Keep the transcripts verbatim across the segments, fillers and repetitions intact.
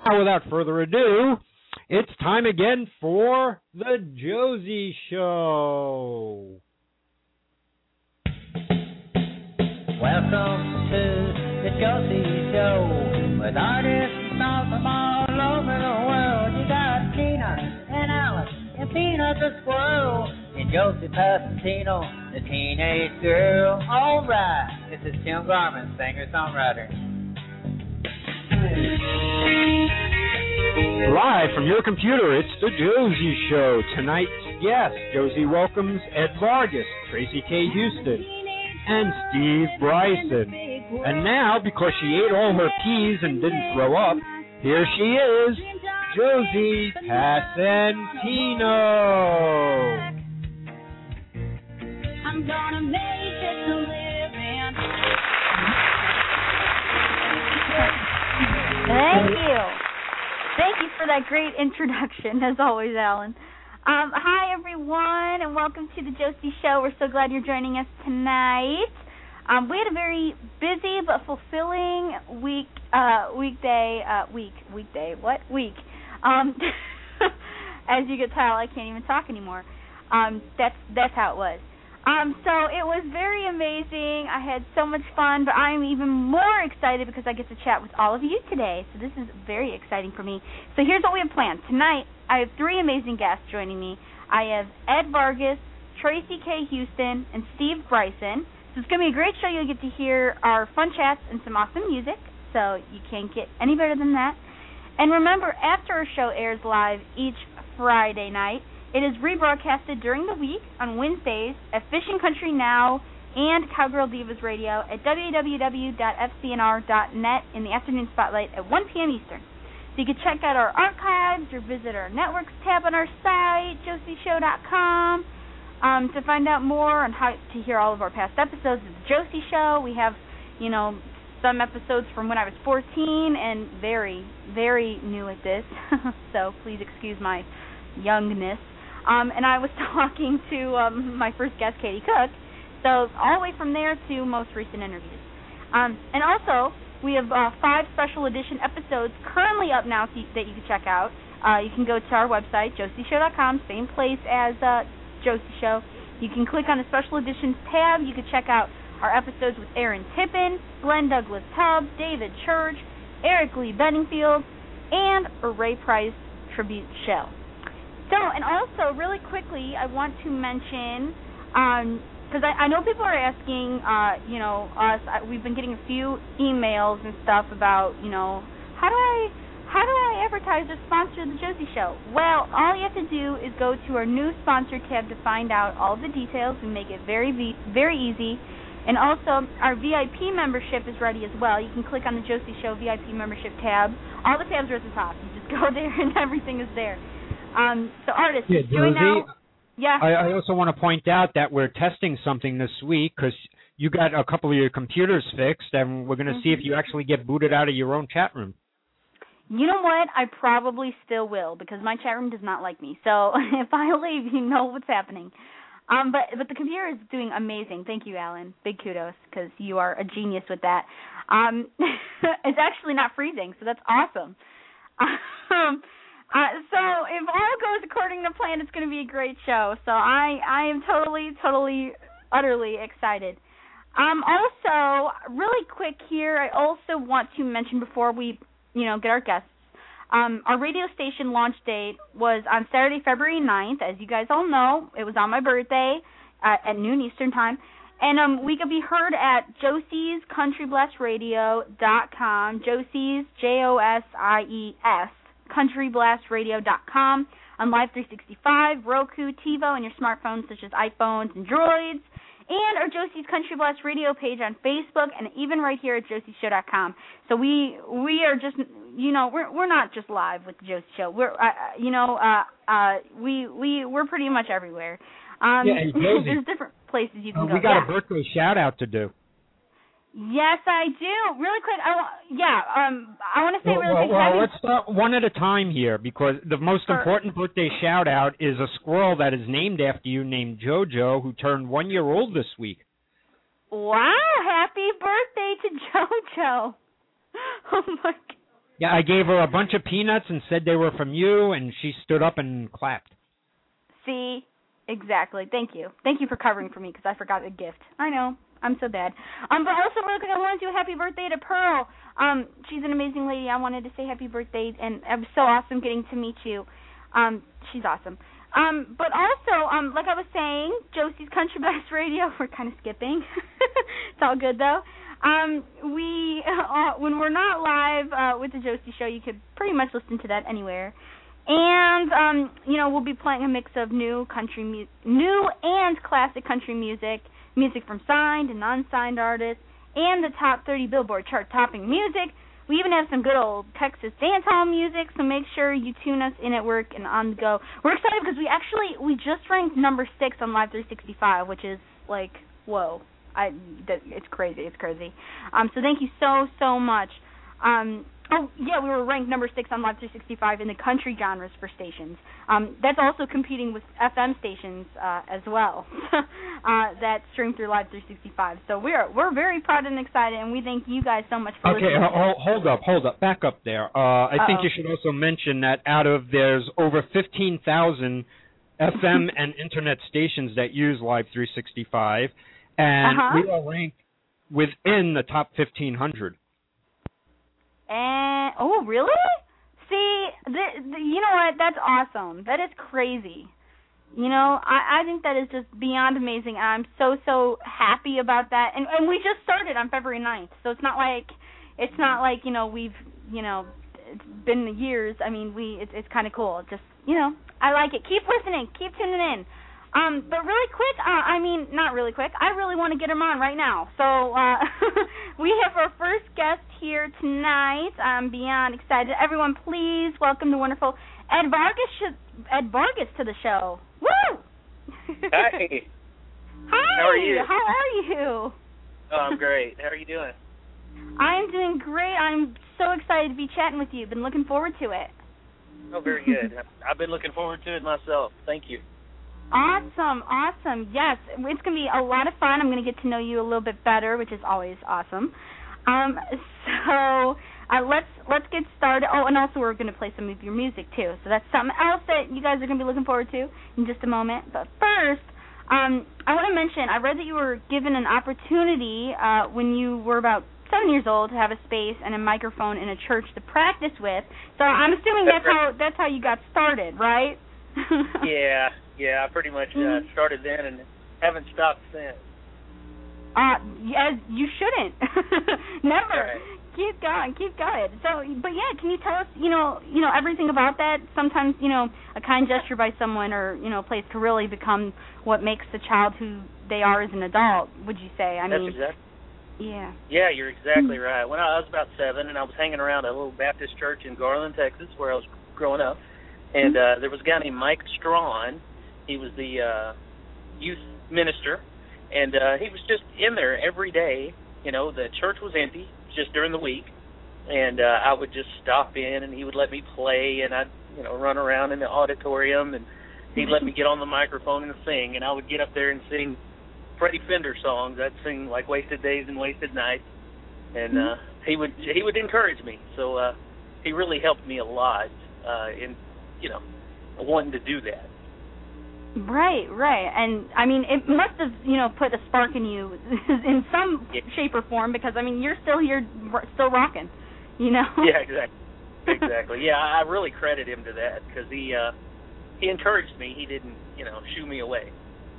Now, without further ado, it's time again for the Josie Show. Welcome to the Josie Show with artists from all over the world. You got Tina and Alice and Peanut the squirrel and Josie Passantino, the teenage girl. All right, this is Tim Garman, singer-songwriter. Live from your computer, it's the Josie Show. Tonight's guest, Josie welcomes Ed Vargas, Tracy K. Houston, and Steve Bryson. And now, because she ate all her peas and didn't throw up, here she is, Josie Passantino. I'm gonna make it a living. Thank you. Thank you for that great introduction, as always, Alan. Um, hi, everyone, and welcome to the Josie Show. We're so glad you're joining us tonight. Um, we had a very busy but fulfilling week, uh, weekday, uh, week, weekday, what? Week. Um, as you can tell, I can't even talk anymore. Um, that's, that's how it was. Um, so it was very amazing. I had so much fun, but I'm even more excited because I get to chat with all of you today. So this is very exciting for me. So here's what we have planned. Tonight, I have three amazing guests joining me. I have Ed Vargas, Tracy K. Houston, and Steve Bryson. So it's going to be a great show. You'll get to hear our fun chats and some awesome music. So you can't get any better than that. And remember, after our show airs live each Friday night, it is rebroadcasted during the week on Wednesdays at Fishing Country Now and Cowgirl Divas Radio at w w w dot f c n r dot net in the afternoon spotlight at one p.m. Eastern. So you can check out our archives or visit our networks tab on our site, josie show dot com, um, to find out more on how to hear all of our past episodes of the Josie Show. We have, you know, some episodes from when I was fourteen and very, very new at this, so please excuse my youngness. Um, and I was talking to um, my first guest, Katie Cook, so all the way from there to most recent interviews. Um, and also, we have uh, five special edition episodes currently up now so you, that you can check out. Uh, you can go to our website, josie show dot com, same place as uh, Josie Show. You can click on the special editions tab. You can check out our episodes with Aaron Tippin, Glenn Douglas Tubbs, David Church, Eric Lee Bedingfield, and a Ray Price tribute show. So, and also, really quickly, I want to mention, because um, I, I know people are asking, uh, you know, us, I, we've been getting a few emails and stuff about, you know, how do I, how do I advertise or sponsor the Josie Show? Well, all you have to do is go to our new sponsor tab to find out all the details. We make it very, very easy. And also, our V I P membership is ready as well. You can click on the Josie Show V I P membership tab. All the tabs are at the top. You just go there and everything is there. Um, so artists, yeah, join Josie, now. Yeah. I, I also want to point out that we're testing something this week because you got a couple of your computers fixed, and we're going to mm-hmm. see if you actually get booted out of your own chat room. You know what? I probably still will because my chat room does not like me. So if I leave, you know what's happening. Um, but but the computer is doing amazing. Thank you, Alan. Big kudos because you are a genius with that. Um, it's actually not freezing, so that's awesome. Um, Uh, so if all goes according to plan, it's going to be a great show. So I, I am totally, totally, utterly excited. Um, also, really quick here, I also want to mention before we, you know, get our guests, um, our radio station launch date was on Saturday, February ninth. As you guys all know, it was on my birthday uh, at noon Eastern time. And um, we could be heard at josies country blast radio dot com, Josies, J O S I E S. country blast radio dot com, on Live three sixty-five, Roku, TiVo, and your smartphones such as iPhones and Droids, and our Josie's Country Blast Radio page on Facebook, and even right here at josie show dot com. So we we are just, you know, we're we're not just live with the Josie Show. We're uh, you know uh uh we we we're pretty much everywhere. Um, yeah, and Josie, there's different places you can uh, go. We got yeah. a birthday shout out to do. Yes, I do. Really quick, I wa- yeah, um, I want to say well, really well, quick. Well, let's start one at a time here because the most Sure. important birthday shout-out is a squirrel that is named after you named JoJo, who turned one year old this week. Wow, happy birthday to JoJo. Oh, my God. Yeah, I gave her a bunch of peanuts and said they were from you, and she stood up and clapped. See? Exactly. Thank you. Thank you for covering for me because I forgot a gift. I know. I'm so bad. Um, but also, real quick, I want to do a happy birthday to Pearl. Um, she's an amazing lady. I wanted to say happy birthday, and it was so awesome getting to meet you. Um, she's awesome. Um, but also, um, like I was saying, Josie's Country Blast Radio, we're kind of skipping. It's all good, though. Um, we, uh, when we're not live uh, with the Josie Show, you could pretty much listen to that anywhere. And, um, you know, we'll be playing a mix of new country, mu- new and classic country music, music from signed and non-signed artists, and the top thirty Billboard chart-topping music. We even have some good old Texas dancehall music, so make sure you tune us in at work and on the go. We're excited because we actually, we just ranked number six on Live three sixty-five, which is like, whoa. I, that, it's crazy, it's crazy. Um, so thank you so, so much. Um, oh, yeah, we were ranked number six on Live three sixty-five in the country genres for stations. Um, that's also competing with F M stations uh, as well uh, that stream through Live three sixty-five. So we're we're very proud and excited, and we thank you guys so much for okay, listening. Okay, ho- hold up, hold up, back up there. Uh, I Uh-oh. think you should also mention that out of there's over fifteen thousand F M and internet stations that use Live three sixty-five, and uh-huh. we are ranked within the top fifteen hundred. And oh, really? See, the, the, you know what? That's awesome. That is crazy. You know, I, I think that is just beyond amazing. I'm so so happy about that. And and we just started on February ninth, so it's not like it's not like you know we've you know it's been the years. I mean, we it's it's kind of cool. Just you know, I like it. Keep listening. Keep tuning in. Um, but really quick, uh, I mean, not really quick, I really want to get him on right now. So uh, we have our first guest here tonight. I'm beyond excited. Everyone, please welcome the wonderful Ed Vargas, sh- Ed Vargas to the show. Woo! Hi. Hi. How are you? How are you? Oh, I'm great. How are you doing? I'm doing great. I'm so excited to be chatting with you. Been looking forward to it. Oh, very good. I've been looking forward to it myself. Thank you. Awesome, awesome. Yes, it's going to be a lot of fun. I'm going to get to know you a little bit better, which is always awesome. Um, so uh, let's let's get started. Oh, and also we're going to play some of your music too. So that's something else that you guys are going to be looking forward to in just a moment. But first, um, I want to mention I read that you were given an opportunity uh, when you were about seven years old to have a space and a microphone in a church to practice with. So I'm assuming that's, that's right. how that's how you got started, right? yeah. Yeah, I pretty much uh, started then and haven't stopped since. Uh, yeah, you shouldn't. Never. Right. Keep going, keep going. So, but yeah, can you tell us, you know, you know everything about that? Sometimes, you know, a kind gesture by someone or you know, a place can really become what makes the child who they are as an adult. Would you say? I That's mean, exactly. Yeah. Yeah, you're exactly right. When I was about seven, and I was hanging around a little Baptist church in Garland, Texas, where I was growing up, and uh, there was a guy named Mike Strawn. He was the uh, youth minister, and uh, he was just in there every day. You know, the church was empty just during the week, and uh, I would just stop in, and he would let me play, and I'd, you know, run around in the auditorium, and he'd let me get on the microphone and sing, and I would get up there and sing Freddie Fender songs. I'd sing like Wasted Days and Wasted Nights, and uh, he would he would encourage me. So uh, he really helped me a lot uh, in, you know, wanting to do that. Right, right. And, I mean, it must have, you know, put a spark in you in some yeah. shape or form because, I mean, you're still here, still rocking, you know? Yeah, exactly. Exactly. Yeah, I really credit him to that because he, uh, he encouraged me. He didn't, you know, shoo me away.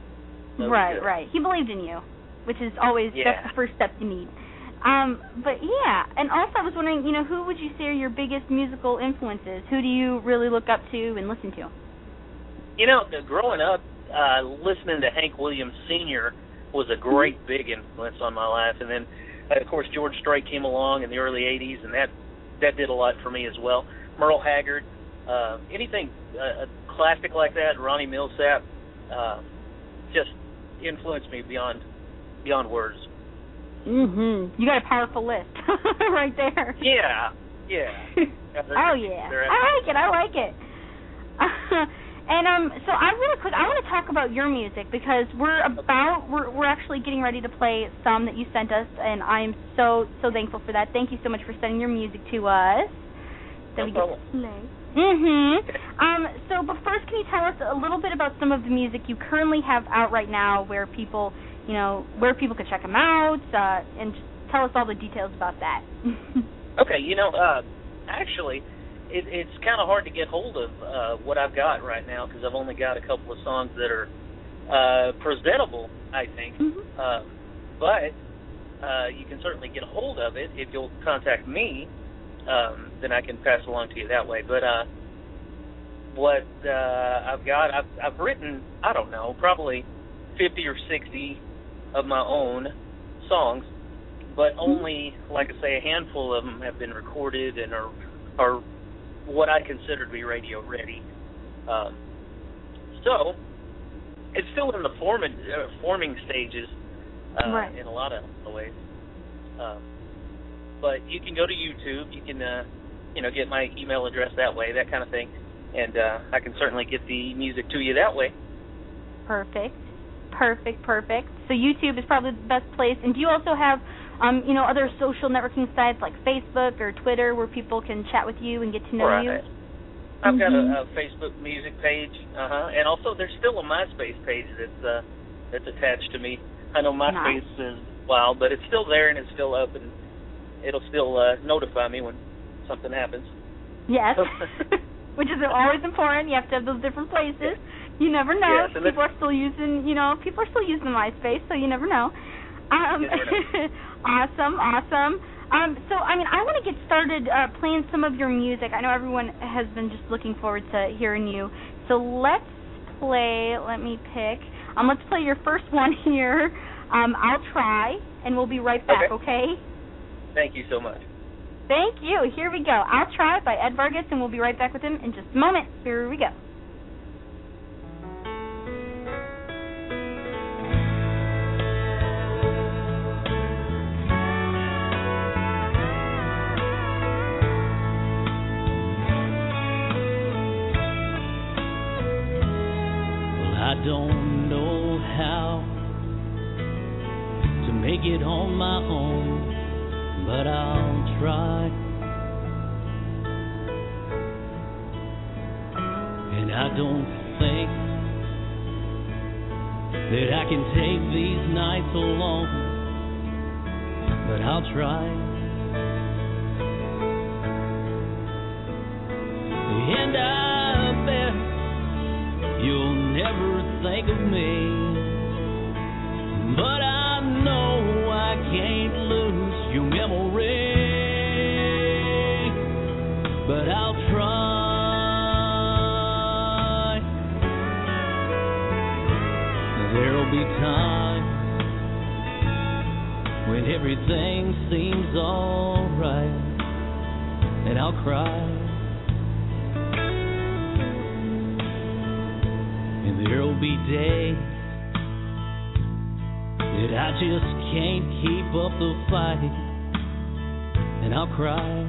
Right, right. He believed in you, which is always, yeah. that's the first step you need. Um, but, yeah, and also I was wondering, you know, who would you say are your biggest musical influences? Who do you really look up to and listen to? You know, growing up, uh, listening to Hank Williams Senior was a great big influence on my life. And then, uh, of course, George Strait came along in the early eighties, and that that did a lot for me as well. Merle Haggard, uh, anything uh, classic like that, Ronnie Millsap, uh, just influenced me beyond beyond words. Mhm. You got a powerful list right there. Yeah, yeah. Oh yeah, I like it. I like it. Uh, And um, so I really quick, I want to talk about your music because we're about, we're we're actually getting ready to play some that you sent us, and I am so so thankful for that. Thank you so much for sending your music to us. that no we problem. get to play. Mm-hmm. Um, so, but first, can you tell us a little bit about some of the music you currently have out right now, where people, you know, where people can check them out, uh, and just tell us all the details about that. Okay, you know, uh, actually, it, it's kind of hard to get hold of uh, what I've got right now because I've only got a couple of songs that are uh, presentable, I think. Mm-hmm. Uh, but uh, you can certainly get a hold of it if you'll contact me. Um, then I can pass along to you that way. But uh, what uh, I've got, I've, I've written, I don't know, probably fifty or sixty of my own songs, but only, like I say, a handful of them have been recorded and are, are what I consider to be radio ready. Um, so it's still in the forming, uh, forming stages uh, right. in a lot of ways. Um, But you can go to YouTube. You can, uh, you know, get my email address that way, that kind of thing, and uh, I can certainly get the music to you that way. Perfect, perfect, perfect. So YouTube is probably the best place. And do you also have, um, you know, other social networking sites like Facebook or Twitter where people can chat with you and get to know right. you? I've mm-hmm. got a, a Facebook music page, uh huh, and also there's still a MySpace page that's uh, that's attached to me. I know MySpace nice. is wild, but it's still there and it's still up and it'll still uh, notify me when something happens. Yes, which is always important. You have to have those different places. You never know. Yes, people are still using, you know, people are still using MySpace, so you never know. Um, you never know. Awesome, awesome. Um, so, I mean, I want to get started uh, playing some of your music. I know everyone has been just looking forward to hearing you. So let's play, let me pick. Um, let's play your first one here. Um, I'll try, and we'll be right back, okay? okay? Thank you so much. Thank you. Here we go. I'll Try by Ed Vargas, and we'll be right back with him in just a moment. Here we go. Well, I don't know how to make it on my own, but I'll try. And I don't think that I can take these nights alone, but I'll try. And I bet you'll never think of me, but I know I can't lose your memory, but I'll try. There'll be times when everything seems alright, and I'll cry. And there'll be days that I just can't keep up the fight, and I'll cry.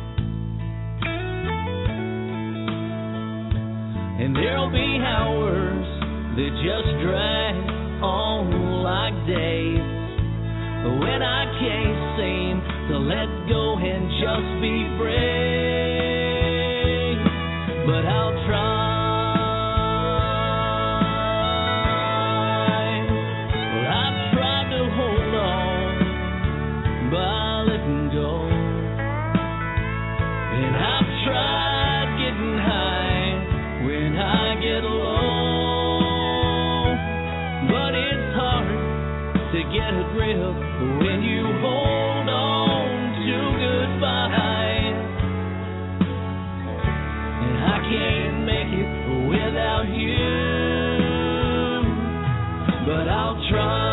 And there'll be hours that just drag on like days, when I can't seem to let go and just be brave, but I'll try. Well, I've tried to hold on by letting go, and I've tried getting high when I get low, but it's hard to get a grip when you hold on to goodbye, and I can't make it without you, but I'll try.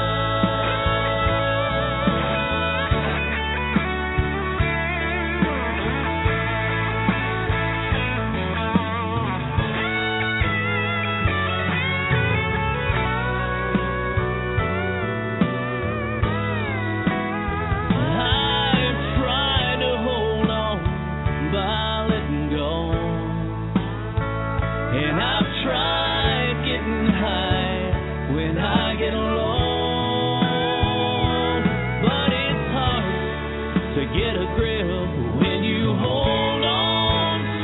Get a grip when you hold on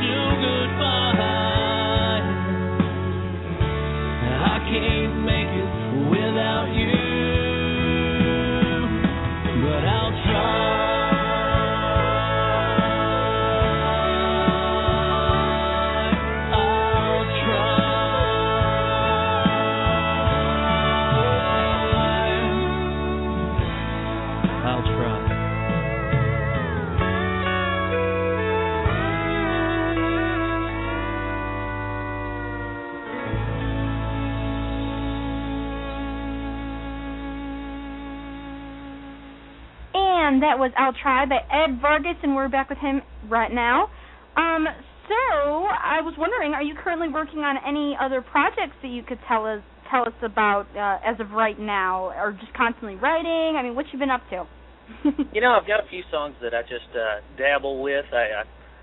And that was I'll Try by Ed Vargas, and we're back with him right now. Um, so I was wondering, are you currently working on any other projects that you could tell us tell us about uh, as of right now, or just constantly writing? I mean, what you been up to? You know, I've got a few songs that I just uh, dabble with. I, I,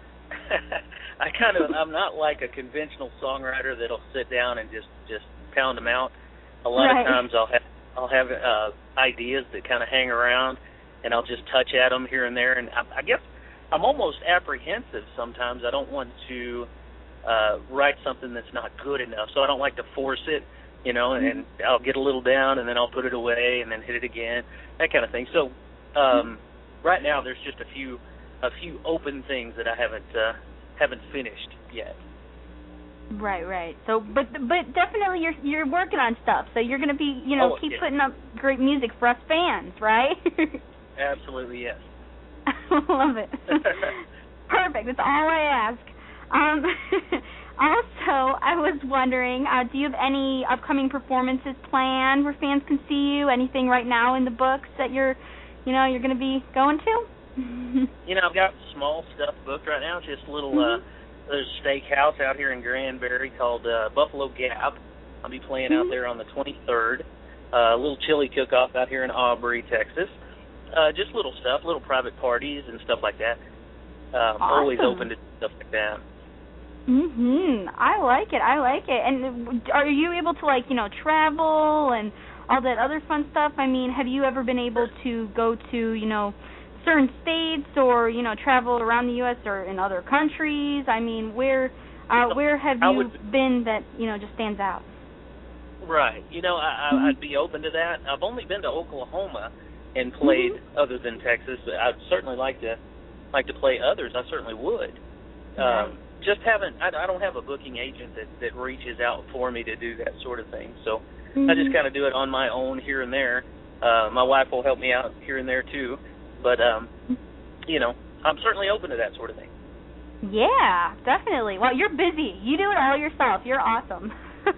I kind of, I'm not like a conventional songwriter that'll sit down and just, just pound them out. A lot right. of times I'll have I'll have uh, ideas that kind of hang around, and I'll just touch at them here and there. And I, I guess I'm almost apprehensive sometimes. I don't want to uh, write something that's not good enough, so I don't like to force it. You know, and, and I'll get a little down, and then I'll put it away, and then hit it again, that kind of thing. So um, right now, there's just a few a few open things that I haven't uh, haven't finished yet. Right, right. So, but but definitely you're you're working on stuff. So you're going to be, you know, oh, keep yeah. putting up great music for us fans, right? Absolutely, yes. Love it. Perfect. That's all I ask. Um, also, I was wondering, uh, do you have any upcoming performances planned where fans can see you? Anything right now in the books that you're, you know, you're going to be going to? You know, I've got small stuff booked right now. Just a little. Mm-hmm. Uh, there's a steakhouse out here in Granbury called uh, Buffalo Gap. I'll be playing mm-hmm. out there on the twenty-third. Uh, a little chili cook-off out here in Aubrey, Texas. Uh, just little stuff, little private parties and stuff like that. Um, awesome. Always open to stuff like that. Mhm. I like it. I like it. And are you able to, like, you know, travel and all that other fun stuff? I mean, have you ever been able to go to, you know, certain states or, you know, travel around the U S or in other countries? I mean, where uh, where have I you would, been that, you know, just stands out? Right. You know, I, mm-hmm. I'd be open to that. I've only been to Oklahoma and played mm-hmm. other than Texas, but I'd certainly like to like to play others. I certainly would. Right. Um, just haven't. I, I don't have a booking agent that, that reaches out for me to do that sort of thing. So mm-hmm. I just kind of do it on my own here and there. Uh, my wife will help me out here and there too. But um, you know, I'm certainly open to that sort of thing. Yeah, definitely. Well, you're busy. You do it all yourself. You're awesome.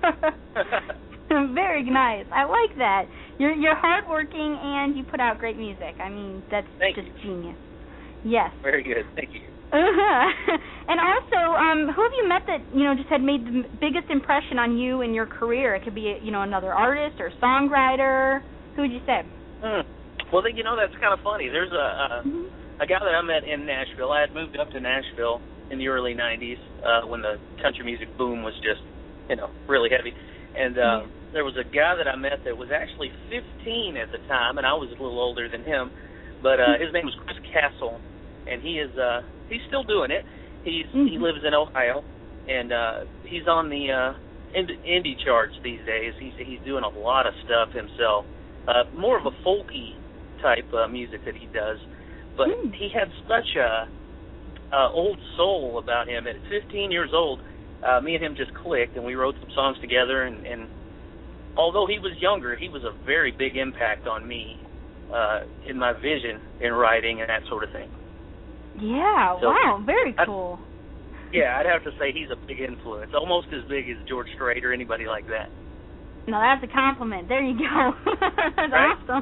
Very nice. I like that. You're you're hardworking and you put out great music. I mean, that's Thank just you. genius. Yes. Very good. Thank you. Uh-huh. And also, um, who have you met that, you know, just had made the biggest impression on you in your career? It could be, you know, another artist or songwriter. Who would you say? Hmm. Well, you know, that's kind of funny. There's a a, Mm-hmm. a guy that I met in Nashville. I had moved up to Nashville in the early nineties uh, when the country music boom was just, you know, really heavy. And uh, Mm-hmm. there was a guy that I met that was actually fifteen at the time, and I was a little older than him. But uh, his name was Chris Castle, and he is uh, he's still doing it. He's Mm-hmm. he lives in Ohio, and uh, he's on the uh, indie, indie charts these days. He's he's doing a lot of stuff himself. Uh, more of a folky type uh, music that he does, but Mm. he had such a uh, old soul about him. At fifteen years old, uh, me and him just clicked, and we wrote some songs together. And, and although he was younger, he was a very big impact on me uh, in my vision in writing and that sort of thing. Yeah, So, wow, very I- cool. Yeah, I'd have to say he's a big influence, almost as big as George Strait or anybody like that. No, that's a compliment. There you go. That's Right? awesome.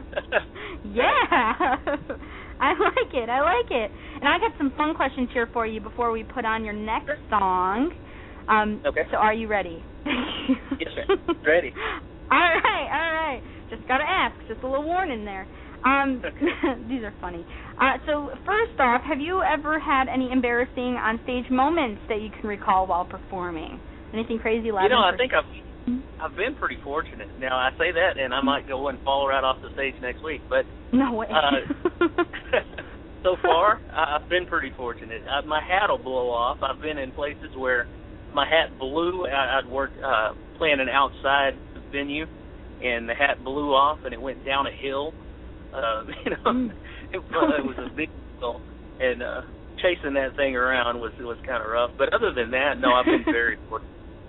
Yeah. I like it. I like it. And I got some fun questions here for you before we put on your next song. Um, Okay. So are you ready? Yes, sir. Ready. All right, all right. Just got to ask. Just a little warning there. Um, these are funny. Uh, so first off, have you ever had any embarrassing on-stage moments that you can recall while performing? Anything crazy? You know, I think I've I've been pretty fortunate. Now I say that, and I might go and fall right off the stage next week. But no way. uh, so far, I've been pretty fortunate. Uh, my hat will blow off. I've been in places where my hat blew. I, I'd worked uh, playing an outside venue, and the hat blew off, and it went down a hill. Uh, you know, Mm. it, uh, it was a big deal, and uh, chasing that thing around was was kind of rough. But other than that, no, I've been very fortunate.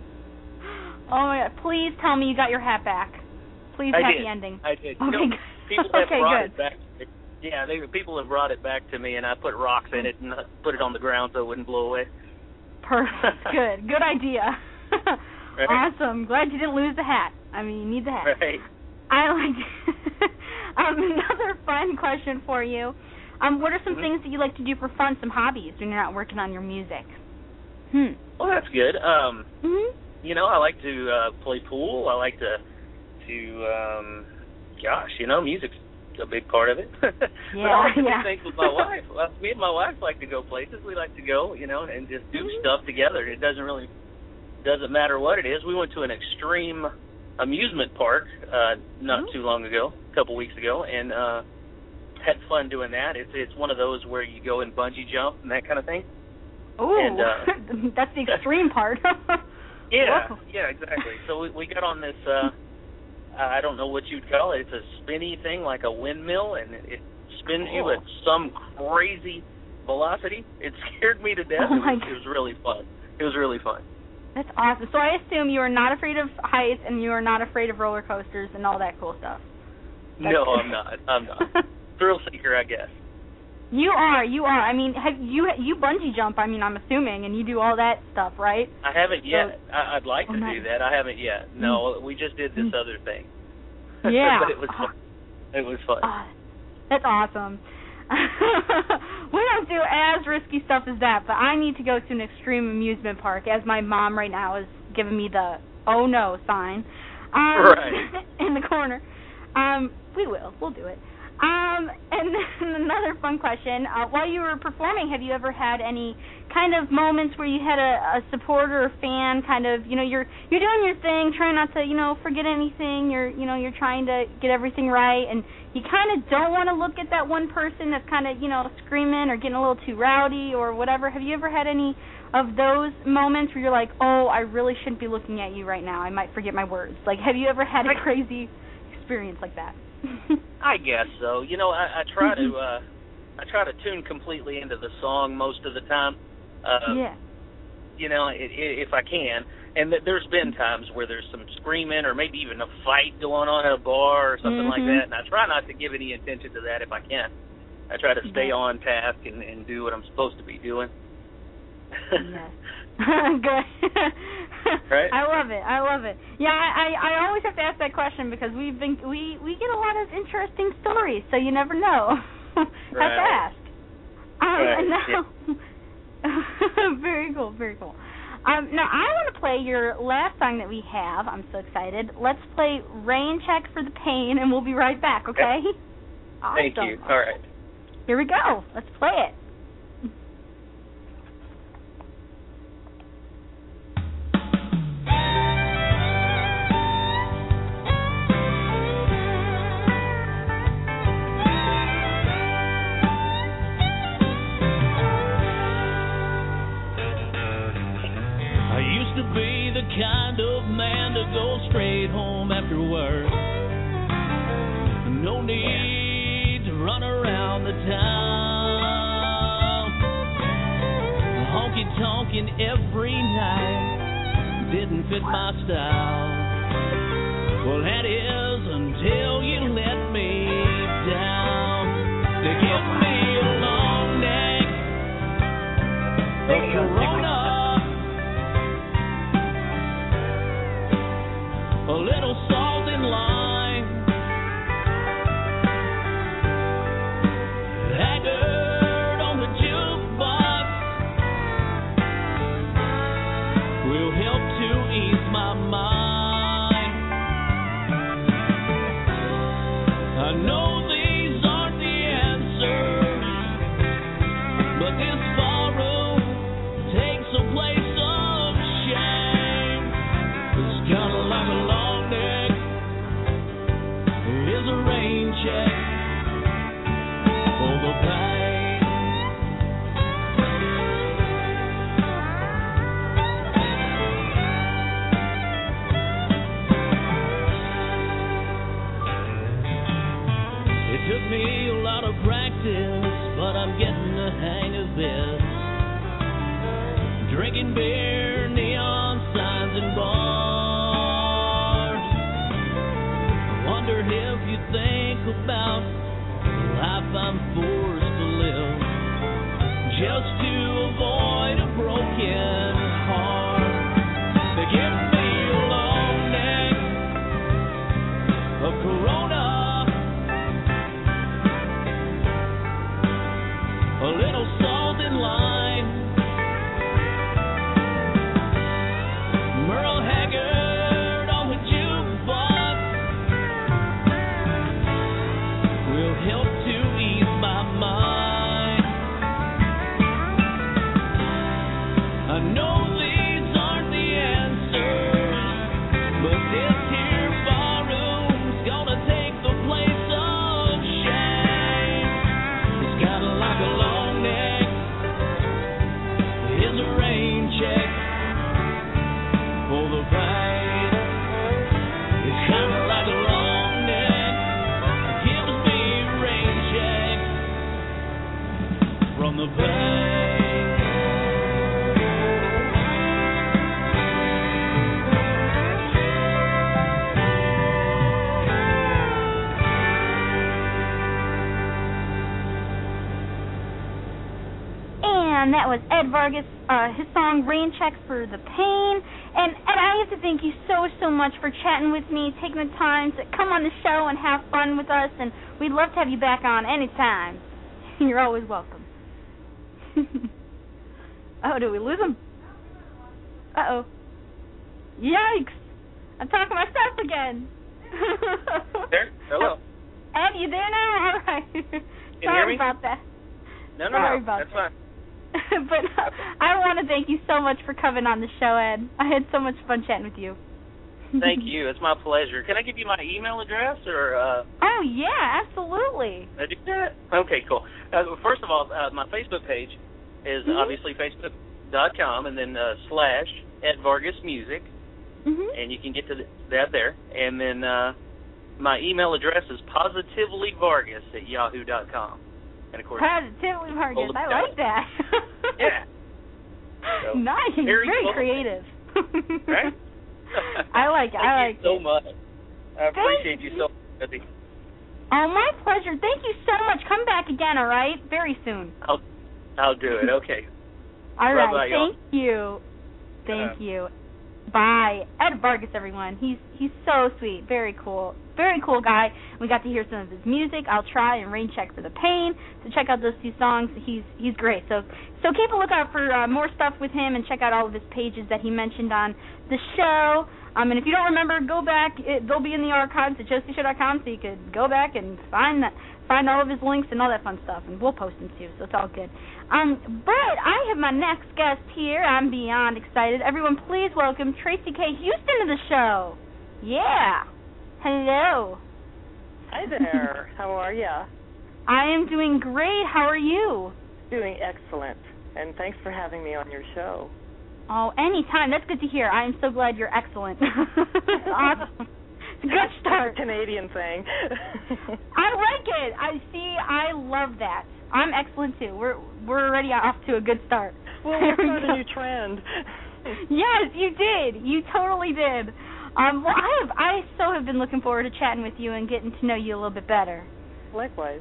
Oh my God! Please tell me you got your hat back. Please, I happy did. ending. I did. Okay. You know, people have Okay, brought good. it back. Yeah, they people have brought it back to me, and I put rocks in it and put it on the ground so it wouldn't blow away. Perfect. Good. Good idea. Right. Awesome. Glad you didn't lose the hat. I mean, you need the hat. Right. I like. um, another fun question for you. Um, what are some Mhm. things that you like to do for fun, some hobbies when you're not working on your music? Hmm. Well, that's good. Um, Mhm. you know, I like to uh, play pool. I like to, to, um, gosh, you know, music's a big part of it. But Yeah, I like to yeah. do things with my wife. Well, me and my wife like to go places. We like to go, you know, and just do Mhm. stuff together. It doesn't really, doesn't matter what it is. We went to an extreme amusement park uh, not Ooh. too long ago, a couple weeks ago, and uh, had fun doing that. It's it's one of those where you go and bungee jump and that kind of thing. Ooh, And, uh, that's the extreme part. Yeah, Whoa. yeah, exactly. So we, we got on this, uh, I don't know what you'd call it. It's a spinny thing like a windmill, and it, it spins you Cool. at some crazy velocity. It scared me to death. Oh it, my was, it was really fun. It was really fun. That's awesome. So I assume you are not afraid of heights and you are not afraid of roller coasters and all that cool stuff. That's no, good. I'm not. I'm not. Thrill seeker, I guess. You are, you are. I mean, have you you bungee jump? I mean, I'm assuming, and you do all that stuff, right? I haven't So- yet. I, I'd like Oh, to nice. do that. I haven't yet. No, we just did this Mm. other thing. Yeah. But it was fun. It was fun. Ah, that's awesome. We don't do as risky stuff as that, but I need to go to an extreme amusement park, as my mom right now is giving me the oh no sign um, Right. in the corner. Um, we will. We'll do it. Um, and then another fun question. Uh, while you were performing, have you ever had any kind of moments where you had a, a supporter or fan kind of, you know, you're you're doing your thing, trying not to, you know, forget anything, you're, you know, you're trying to get everything right, and you kind of don't want to look at that one person that's kind of, you know, screaming or getting a little too rowdy or whatever. Have you ever had any of those moments where you're like, oh, I really shouldn't be looking at you right now, I might forget my words? Like, have you ever had a crazy experience like that? I guess so. You know, I, I try to uh, I try to tune completely into the song most of the time. Uh, Yeah. You know, it, it, if I can. And th- there's been times where there's some screaming or maybe even a fight going on at a bar or something like Mhm. that, and I try not to give any attention to that if I can. I try to stay Yeah. on task and, and do what I'm supposed to be doing. Yes. Good. Right? I love it. I love it. Yeah, I, I I always have to ask that question because we've been we we get a lot of interesting stories, so you never know. Have to Right. ask. Um, Right, and now, very cool. Very cool. Um, now I want to play your last song that we have. I'm so excited. Let's play "Rain Check for the Pain," and we'll be right back. Okay? Awesome. Thank you. All right. Here we go. Let's play it. I used to be the kind of man to go straight home after work. No need to run around the town. Honky tonkin' every night didn't fit my style. Well, that is until you let me down. To give me a long neck, a Corona, a little salt and lime, Haggard on the jukebox will help to ease my mind. I know these aren't the answers, but this ballroom takes a place of shame. It's kinda like a long neck is a rain check for the pain. It took me a lot of practice, but I'm getting the hang of this. Drinking beer, neon signs and bars. I wonder if you think about the life I'm forced to live just to avoid a broken heart. They give me a long neck, a Corona, a that was Ed Vargas, uh, his song Rain Check for the Pain. And Ed, I have to thank you so, so much for chatting with me, taking the time to come on the show and have fun with us, and we'd love to have you back on anytime. You're always welcome. Oh, did we lose him? Uh-oh. Yikes. I'm talking myself again. There? Hello. Ed, you there now? All right. Can you Sorry hear me? about that. No, no, Sorry no. about That's that. fine. But uh, I want to thank you so much for coming on the show, Ed. I had so much fun chatting with you. Thank you. It's my pleasure. Can I give you my email address or? Uh, oh yeah, absolutely. I do that. Okay, cool. Uh, first of all, uh, my Facebook page is mm-hmm. obviously facebook dot com and then uh, slash Ed Vargas Music, mm-hmm. and you can get to the, that there. And then uh, my email address is positivelyvargas at yahoo dot com. And of course, Positively Vargas. I like that. Yeah. So, nice. very, very cool. creative. Right? I like it. Thank I you like so it. much. I appreciate Thank you so much. Oh, my pleasure. Thank you so much. Come back again, all right? Very soon. I'll I'll do it. Okay. All right. Bye-bye, Thank y'all. you. Thank Uh, you. Bye. Ed Vargas, everyone. He's he's so sweet. Very cool. Very cool guy. We got to hear some of his music. I'll Try and Rain Check for the Pain. So check out those two songs. He's he's great. So so keep a lookout for uh, more stuff with him and check out all of his pages that he mentioned on the show. Um, and if you don't remember, go back. It, they'll be in the archives at josie show dot com, so you could go back and find that, find all of his links and all that fun stuff. And we'll post them too, so it's all good. Um, but I have my next guest here. I'm beyond excited. Everyone, please welcome Tracy K. Houston to the show. Yeah. Hello. Hi there. How are ya? I am doing great. How are you? Doing excellent. And thanks for having me on your show. Oh, anytime. That's good to hear. I am so glad you're excellent. Awesome. It's a good start. It's a Canadian thing. I like it. I see. I love that. I'm excellent too. We're we're already off to a good start. Well, we found a new trend. Yes, you did. You totally did. Um, well, I have. I so have been looking forward to chatting with you and getting to know you a little bit better. Likewise.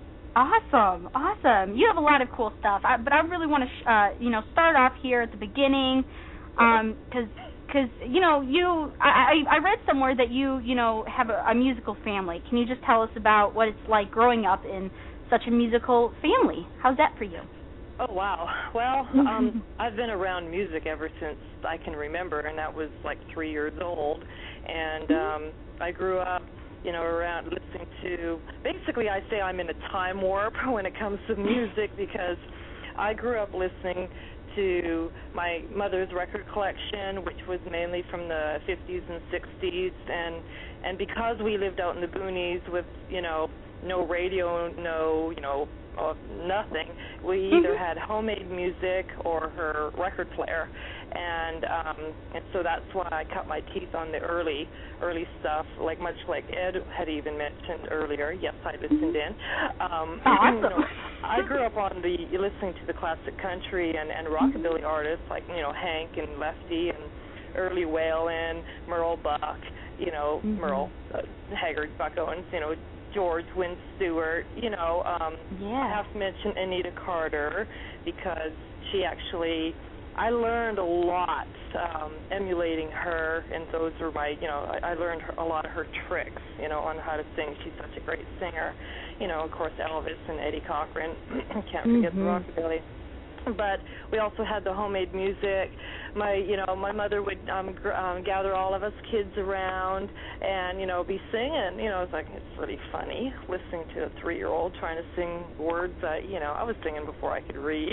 Awesome, awesome. You have a lot of cool stuff, I, but I really want to, sh- uh, you know, start off here at the beginning, um, because, cause, you know, you. I, I read somewhere that you, you know, have a, a musical family. Can you just tell us about what it's like growing up in such a musical family? How's that for you? Oh, wow. Well, um, I've been around music ever since I can remember, and that was like three years old. And um, I grew up, you know, around listening to, basically I say I'm in a time warp when it comes to music because I grew up listening to my mother's record collection, which was mainly from the fifties and sixties, and and because we lived out in the boonies with, you know, no radio, no, you know, uh, nothing, we either had homemade music or her record player, and um, and so that's why I cut my teeth on the early early stuff, like much like Ed had even mentioned earlier. Yes, I listened in. Um, awesome. You know, I grew up on the listening to the classic country and, and rockabilly mm-hmm. artists like, you know, Hank and Lefty and early Waylon, Merle Buck, you know, mm-hmm. Merle uh, Haggard, Buck Owens, you know, George Wynn Stewart, you know, um, yeah. I have to mention Anita Carter because she actually, I learned a lot um, emulating her, and those were my, you know, I, I learned her, a lot of her tricks, you know, on how to sing. She's such a great singer. You know, of course, Elvis and Eddie Cochran. Can't forget mm-hmm. the rockabilly. But we also had the homemade music. My, you know, my mother would um, gr- um, gather all of us kids around and, you know, be singing. You know, it's like, it's really funny listening to a three-year-old trying to sing words that, you know, I was singing before I could read.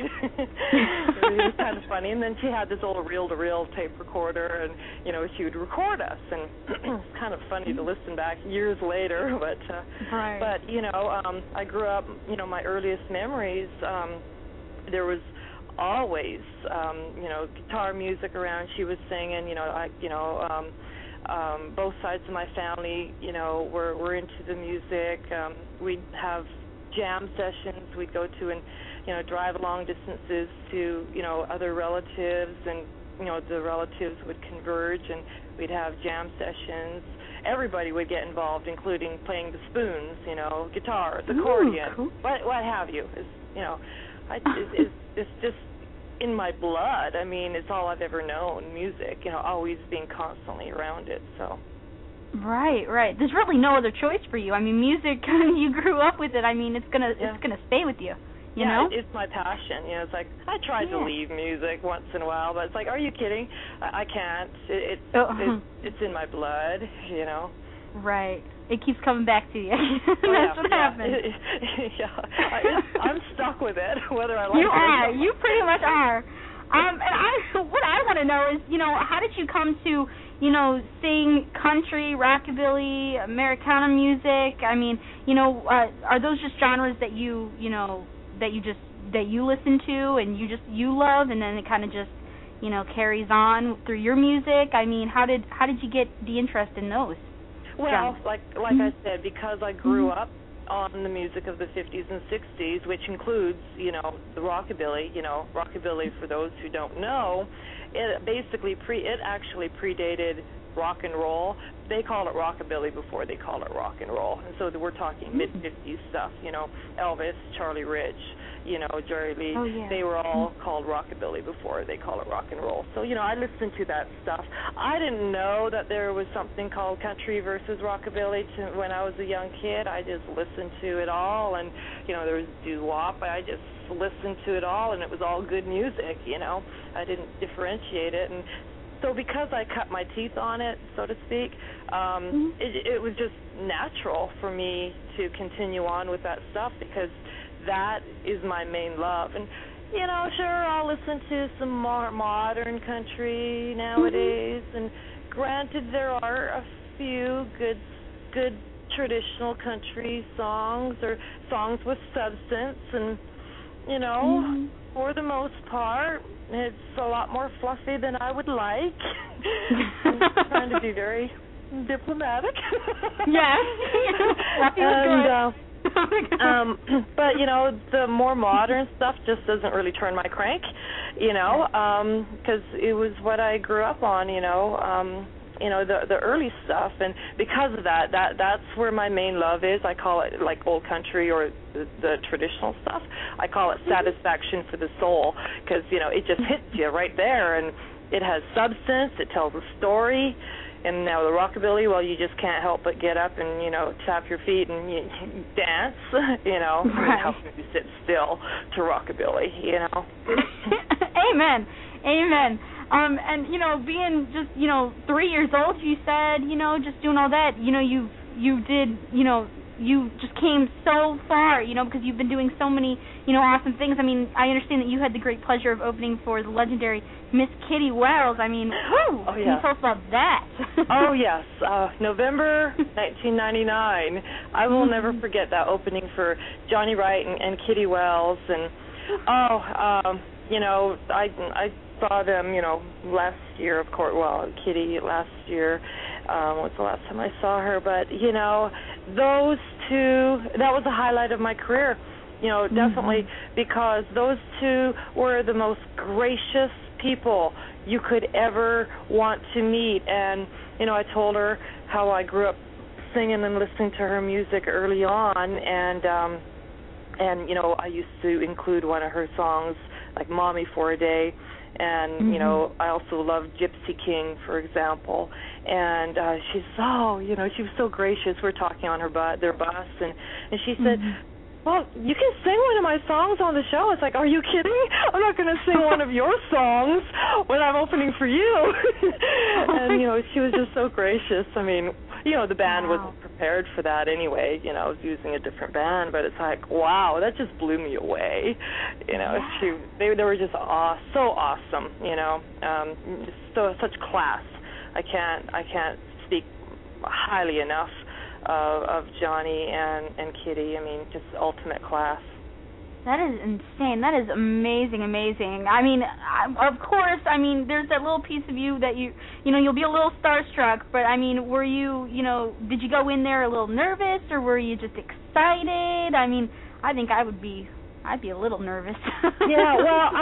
It was kind of funny. And then she had this old reel-to-reel tape recorder, and, you know, she would record us. And it's kind of funny to listen back years later. But, uh, right. but you know, um, I grew up, you know, my earliest memories, um, there was always, um, you know, guitar music around. She was singing, you know, I, you know, um, um, both sides of my family, you know, were, were into the music. Um, we'd have jam sessions we'd go to and, you know, drive long distances to, you know, other relatives, and, you know, the relatives would converge and we'd have jam sessions. Everybody would get involved, including playing the spoons, you know, guitars, accordion, Ooh, cool. what, what have you. It's, you know, I, it's, it's, it's just in my blood. I mean, it's all I've ever known, music, you know, always being constantly around it, so. Right, right. There's really no other choice for you. I mean, music, you grew up with it. I mean, it's going to yeah. it's going to stay with you. You yeah, know? it's my passion. You know, it's like I tried yeah. to leave music once in a while, but it's like, are you kidding? I, I can't. It, it's oh. it, it's in my blood. You know. Right. It keeps coming back to you. That's oh, yeah, what yeah. happens. yeah, I, I'm stuck with it, whether I like you it or are. not. You pretty much are. Um, and I, what I want to know is, you know, how did you come to, you know, sing country, rockabilly, Americana music? I mean, you know, uh, are those just genres that you, you know, that you just that you listen to and you just you love, and then it kind of just, you know, carries on through your music? I mean, how did how did you get the interest in those? Well, genres? like like mm-hmm. I said, because I grew mm-hmm. up on the music of the fifties and sixties, which includes, you know, the rockabilly. You know, rockabilly, for those who don't know, it basically pre it actually predated rock and roll. They call it rockabilly before they call it rock and roll, and so we're talking mm-hmm. mid fifties stuff. You know, Elvis, Charlie Rich, you know, Jerry Lee. Oh, yeah. They were all mm-hmm. called rockabilly before they call it rock and roll. So, you know, I listened to that stuff. I didn't know that there was something called country versus rockabilly to, when I was a young kid. I just listened to it all, and, you know, there was doo-wop. I just listened to it all, and it was all good music, you know. I didn't differentiate it, and so because I cut my teeth on it, so to speak, um, mm-hmm. it, it was just natural for me to continue on with that stuff because that is my main love. And, you know, sure, I'll listen to some more modern country nowadays, mm-hmm. and granted there are a few good good traditional country songs or songs with substance, and, you know, mm-hmm. for the most part, it's a lot more fluffy than I would like. I'm trying to be very diplomatic. Yes. Fluffy is and, uh, um, but, you know, the more modern stuff just doesn't really turn my crank, you know, because um, it was what I grew up on, you know, um, you know, the the early stuff. And because of that, that that's where my main love is. I call it like old country or the, the traditional stuff. I call it satisfaction for the soul because, you know, it just hits you right there, and it has substance. It tells a story. And now the rockabilly, well, you just can't help but get up and, you know, tap your feet and you, you dance, you know. Right. How can you sit still to rockabilly, you know? Amen. Amen. Um, and, you know, being just, you know, three years old, you said, you know, just doing all that, you know, you you did, you know, you just came so far, you know, because you've been doing so many, you know, awesome things. I mean, I understand that you had the great pleasure of opening for the legendary Miss Kitty Wells. I mean, whew, oh, yeah. Can you tell us about that? Oh, yes. Uh, November nineteen ninety-nine. I will mm-hmm. never forget that opening for Johnny Wright and, and Kitty Wells. And, oh, um, you know, I, I saw them, you know, last year, of course, well, Kitty last year. Um, was the last time I saw her, but, you know, those two, that was the highlight of my career, you know, definitely, mm-hmm. because those two were the most gracious people you could ever want to meet. And, you know, I told her how I grew up singing and listening to her music early on, and, um, and you know, I used to include one of her songs, like Mommy for a Day. And, mm-hmm. you know, I also love Gypsy King, for example. And uh, she's, oh, you know, she was so gracious. We're talking on her bu- their bus, and, and she said, mm-hmm. well, you can sing one of my songs on the show. It's like, are you kidding? I'm not going to sing one of your songs when I'm opening for you. And, you know, she was just so gracious. I mean, you know, the band wow. wasn't prepared for that anyway. You know, I was using a different band, but it's like, wow, that just blew me away. You know, yeah. she, they, they were just aw- so awesome. You know, um, so such class. I can't, I can't speak highly enough of, of Johnny and, and Kitty. I mean, just ultimate class. That is insane. That is amazing, amazing. I mean, I, of course, I mean, there's that little piece of you that you, you know, you'll be a little starstruck, but I mean, were you, you know, did you go in there a little nervous, or were you just excited? I mean, I think I would be, I'd be a little nervous. Yeah, well, I was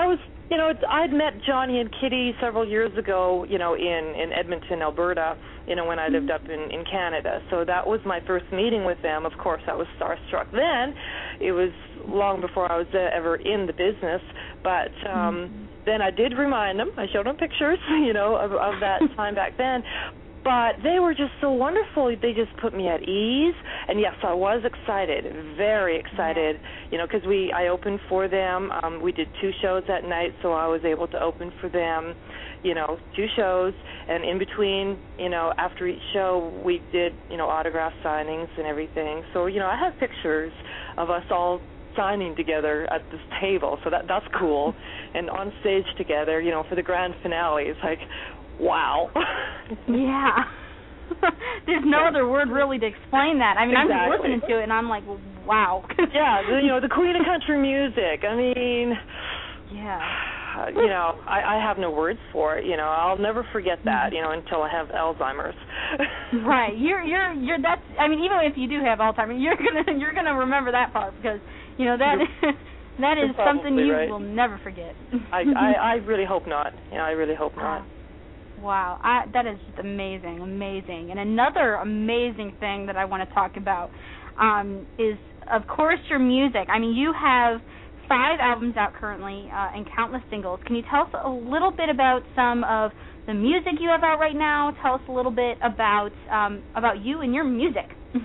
you know, it's, I'd met Johnny and Kitty several years ago, you know, in, in Edmonton, Alberta, you know, when I lived up in, in Canada. So that was my first meeting with them. Of course, I was starstruck then. It was long before I was uh, ever in the business. But um, mm-hmm. then I did remind them. I showed them pictures, you know, of, of that time back then. But they were just so wonderful. They just put me at ease. And, yes, I was excited, very excited, you know, because we I opened for them. Um, we did two shows that night, so I was able to open for them, you know, two shows. And in between, you know, after each show, we did, you know, autograph signings and everything. So, you know, I have pictures of us all signing together at this table, so that that's cool. And on stage together, you know, for the grand finale, it's like, wow. Yeah. There's no other word really to explain that. I mean, exactly. I'm just listening to it, and I'm like, wow. Yeah, the, you know, the queen of country music. I mean, yeah. Uh, you know, I, I have no words for it. You know, I'll never forget that. You know, until I have Alzheimer's. Right. You're you're you're that's. I mean, even if you do have Alzheimer's, you're gonna you're gonna remember that part because you know that that is something you right. will never forget. I, I I really hope not. Yeah, I really hope not. Wow, I, that is just amazing, amazing. And another amazing thing that I want to talk about um, is, of course, your music. I mean, you have five albums out currently uh, and countless singles. Can you tell us a little bit about some of the music you have out right now? Tell us a little bit about um, about you and your music.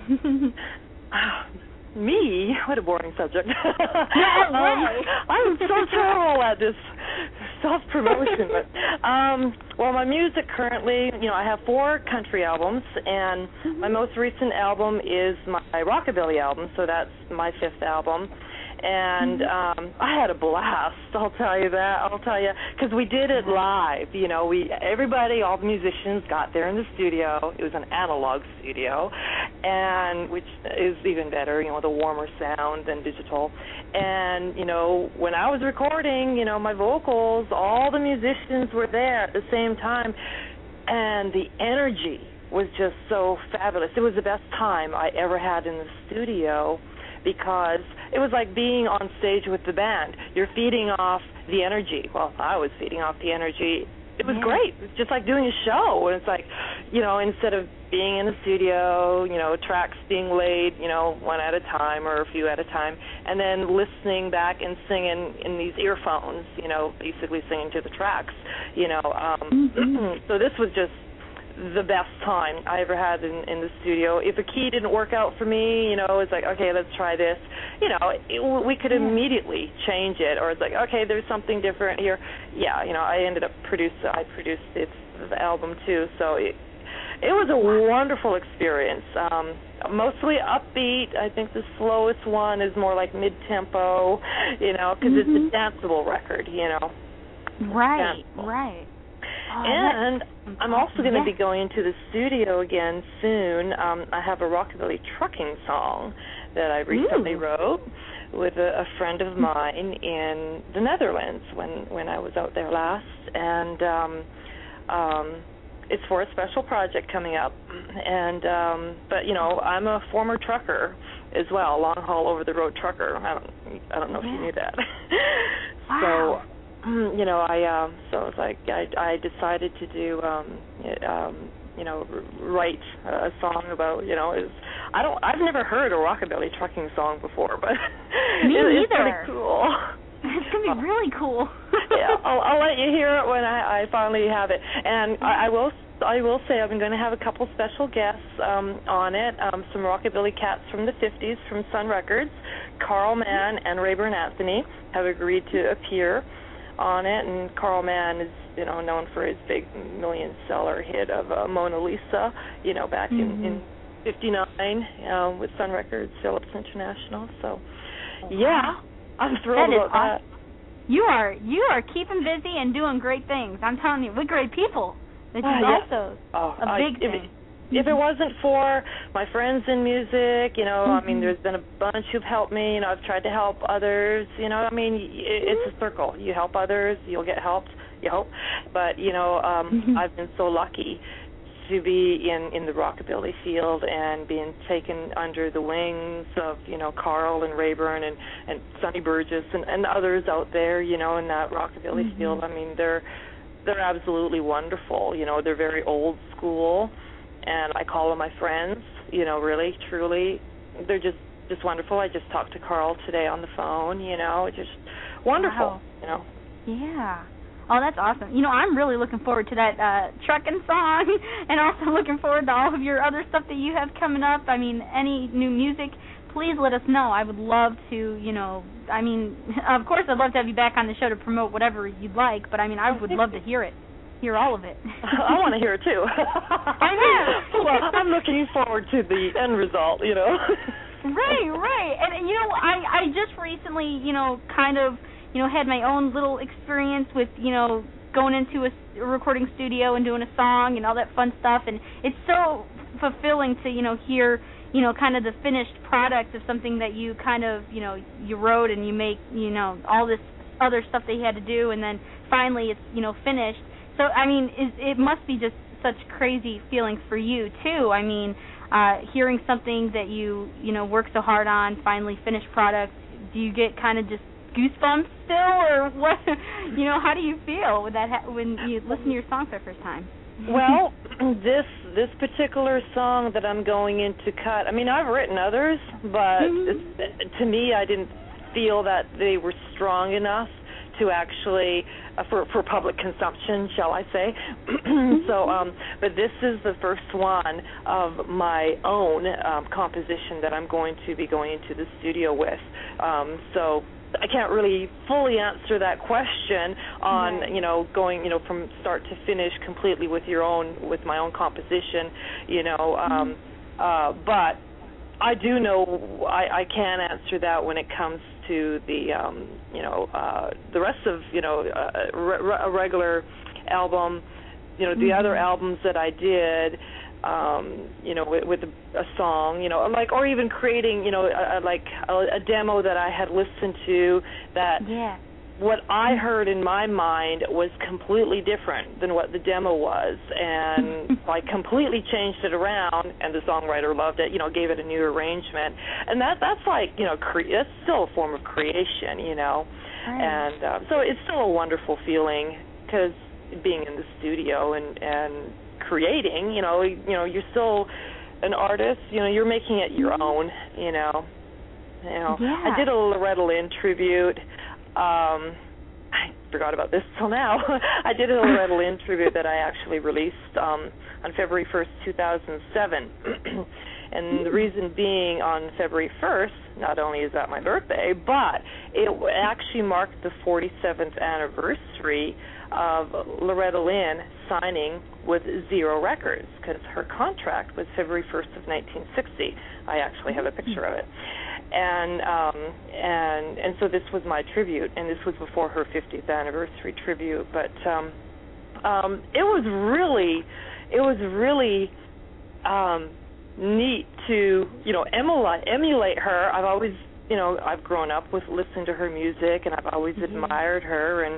Me? What a boring subject. Yeah, um, I'm so terrible at this self-promotion. But, um, well, my music currently, you know, I have four country albums, and mm-hmm. my most recent album is my rockabilly album, so that's my fifth album. And um, I had a blast, I'll tell you that, I'll tell you, because we did it live, you know, we everybody, all the musicians got there in the studio. It was an analog studio, and which is even better, you know, the warmer sound than digital. And, you know, when I was recording, you know, my vocals, all the musicians were there at the same time, and the energy was just so fabulous. It was the best time I ever had in the studio, because it was like being on stage with the band. You're feeding off the energy. Well, I was feeding off the energy. It was yeah. great. It was just like doing a show. And it's like, you know, instead of being in the studio, you know, tracks being laid, you know, one at a time or a few at a time, and then listening back and singing in these earphones, you know, basically singing to the tracks, you know. Um, mm-hmm. So this was just the best time I ever had in, in the studio. If a key didn't work out for me, you know, it's like, okay, let's try this. You know, it, we could immediately change it, or it's like, okay, there's something different here. Yeah, you know, I ended up producing, I produced it, the album too, so it, it was a wonderful experience. Um, mostly upbeat. I think the slowest one is more like mid-tempo, you know, because mm-hmm. it's a danceable record, you know. Right, right. Oh, and I'm also going to yeah. be going into the studio again soon. Um, I have a rockabilly trucking song that I recently Ooh. wrote with a, a friend of mine in the Netherlands when, when I was out there last. And um, um, it's for a special project coming up. And um, but, you know, I'm a former trucker as well, long-haul over-the-road trucker. I don't, I don't know yeah. if you knew that. Wow. So... You know, I uh, so it's like I, I decided to do, um, um, you know, write a song about, you know, is I don't I've never heard a rockabilly trucking song before, but me it, it's either. pretty cool. It's gonna be really cool. Yeah, I'll, I'll let you hear it when I, I finally have it, and I, I will. I will say I'm going to have a couple special guests um, on it. Um, some rockabilly cats from the fifties from Sun Records, Carl Mann and Rayburn Anthony have agreed to appear on it, and Carl Mann is, you know, known for his big million-seller hit of uh, Mona Lisa, you know, back mm-hmm. in, in fifty-nine uh, with Sun Records, Phillips International. So, yeah, I'm thrilled that about that. Awesome. You are you are keeping busy and doing great things. I'm telling you, we're great people. Which is uh, yeah. also oh, a big I, thing. If, If it wasn't for my friends in music, you know, mm-hmm. I mean, there's been a bunch who've helped me. You know, I've tried to help others. You know, I mean, it's a circle. You help others, you'll get helped, you hope. But, you know, um, mm-hmm. I've been so lucky to be in, in the rockabilly field and being taken under the wings of, you know, Carl and Rayburn and, and Sonny Burgess and, and others out there, you know, in that rockabilly mm-hmm. field. I mean, they're they're absolutely wonderful. You know, they're very old school, and I call them my friends, you know, really, truly. They're just, just wonderful. I just talked to Carl today on the phone, you know, just wonderful, wow. you know. Yeah. Oh, that's awesome. You know, I'm really looking forward to that uh, truckin' song, and also looking forward to all of your other stuff that you have coming up. I mean, any new music, please let us know. I would love to, you know, I mean, of course I'd love to have you back on the show to promote whatever you'd like, but I mean, I would love to hear it, hear all of it. I want to hear it too. I know. Well, I'm looking forward to the end result, you know. Right, right. And, you know, I, I just recently, you know, kind of, you know, had my own little experience with, you know, going into a, a recording studio and doing a song and all that fun stuff. And it's so fulfilling to, you know, hear, you know, kind of the finished product of something that you kind of, you know, you wrote and you make, you know, all this other stuff that you had to do. And then finally it's, you know, finished. So, I mean, it, it must be just such crazy feelings for you, too. I mean, uh, hearing something that you, you know, worked so hard on, finally finished product, do you get kind of just goosebumps still, or what? You know, how do you feel with that ha- when you listen to your song for the first time? Well, this this particular song that I'm going in to cut, I mean, I've written others, but mm-hmm. it's, to me, I didn't feel that they were strong enough to actually, uh, for for public consumption, shall I say. so, um, but this is the first one of my own um, composition that I'm going to be going into the studio with. Um, so I can't really fully answer that question on, right. you know, going, you know, from start to finish completely with your own, with my own composition, you know, um, mm-hmm. uh, but I do know I, I can answer that when it comes to the, um, you know, uh, the rest of, you know, uh, re- a regular album, you know, the mm-hmm. other albums that I did, um, you know, with, with a, a song, you know, like, or even creating, you know, a, a, like a, a demo that I had listened to that yeah. what I heard in my mind was completely different than what the demo was, and I completely changed it around, and the songwriter loved it, you know, gave it a new arrangement, and that that's like, you know, cre- that's still a form of creation, you know, right. and uh, so it's still a wonderful feeling, because being in the studio and, and creating, you know, you know, you're still an artist, you know, you're making it your own, you know, you know, yeah. I did a Loretta Lynn tribute. Um, I forgot about this till now. I did a Loretta Lynn tribute that I actually released um, on February first, two thousand seven. And the reason being, on February first, not only is that my birthday, but it actually marked the forty-seventh anniversary of Loretta Lynn signing with Zero Records, because her contract was February first of nineteen sixty. I actually have a picture of it. And um, and and so this was my tribute, and this was before her fiftieth anniversary tribute. But um, um, it was really, it was really um, neat to, you know, emulate emulate her. I've always, you know, I've grown up with listening to her music, and I've always mm-hmm. admired her, and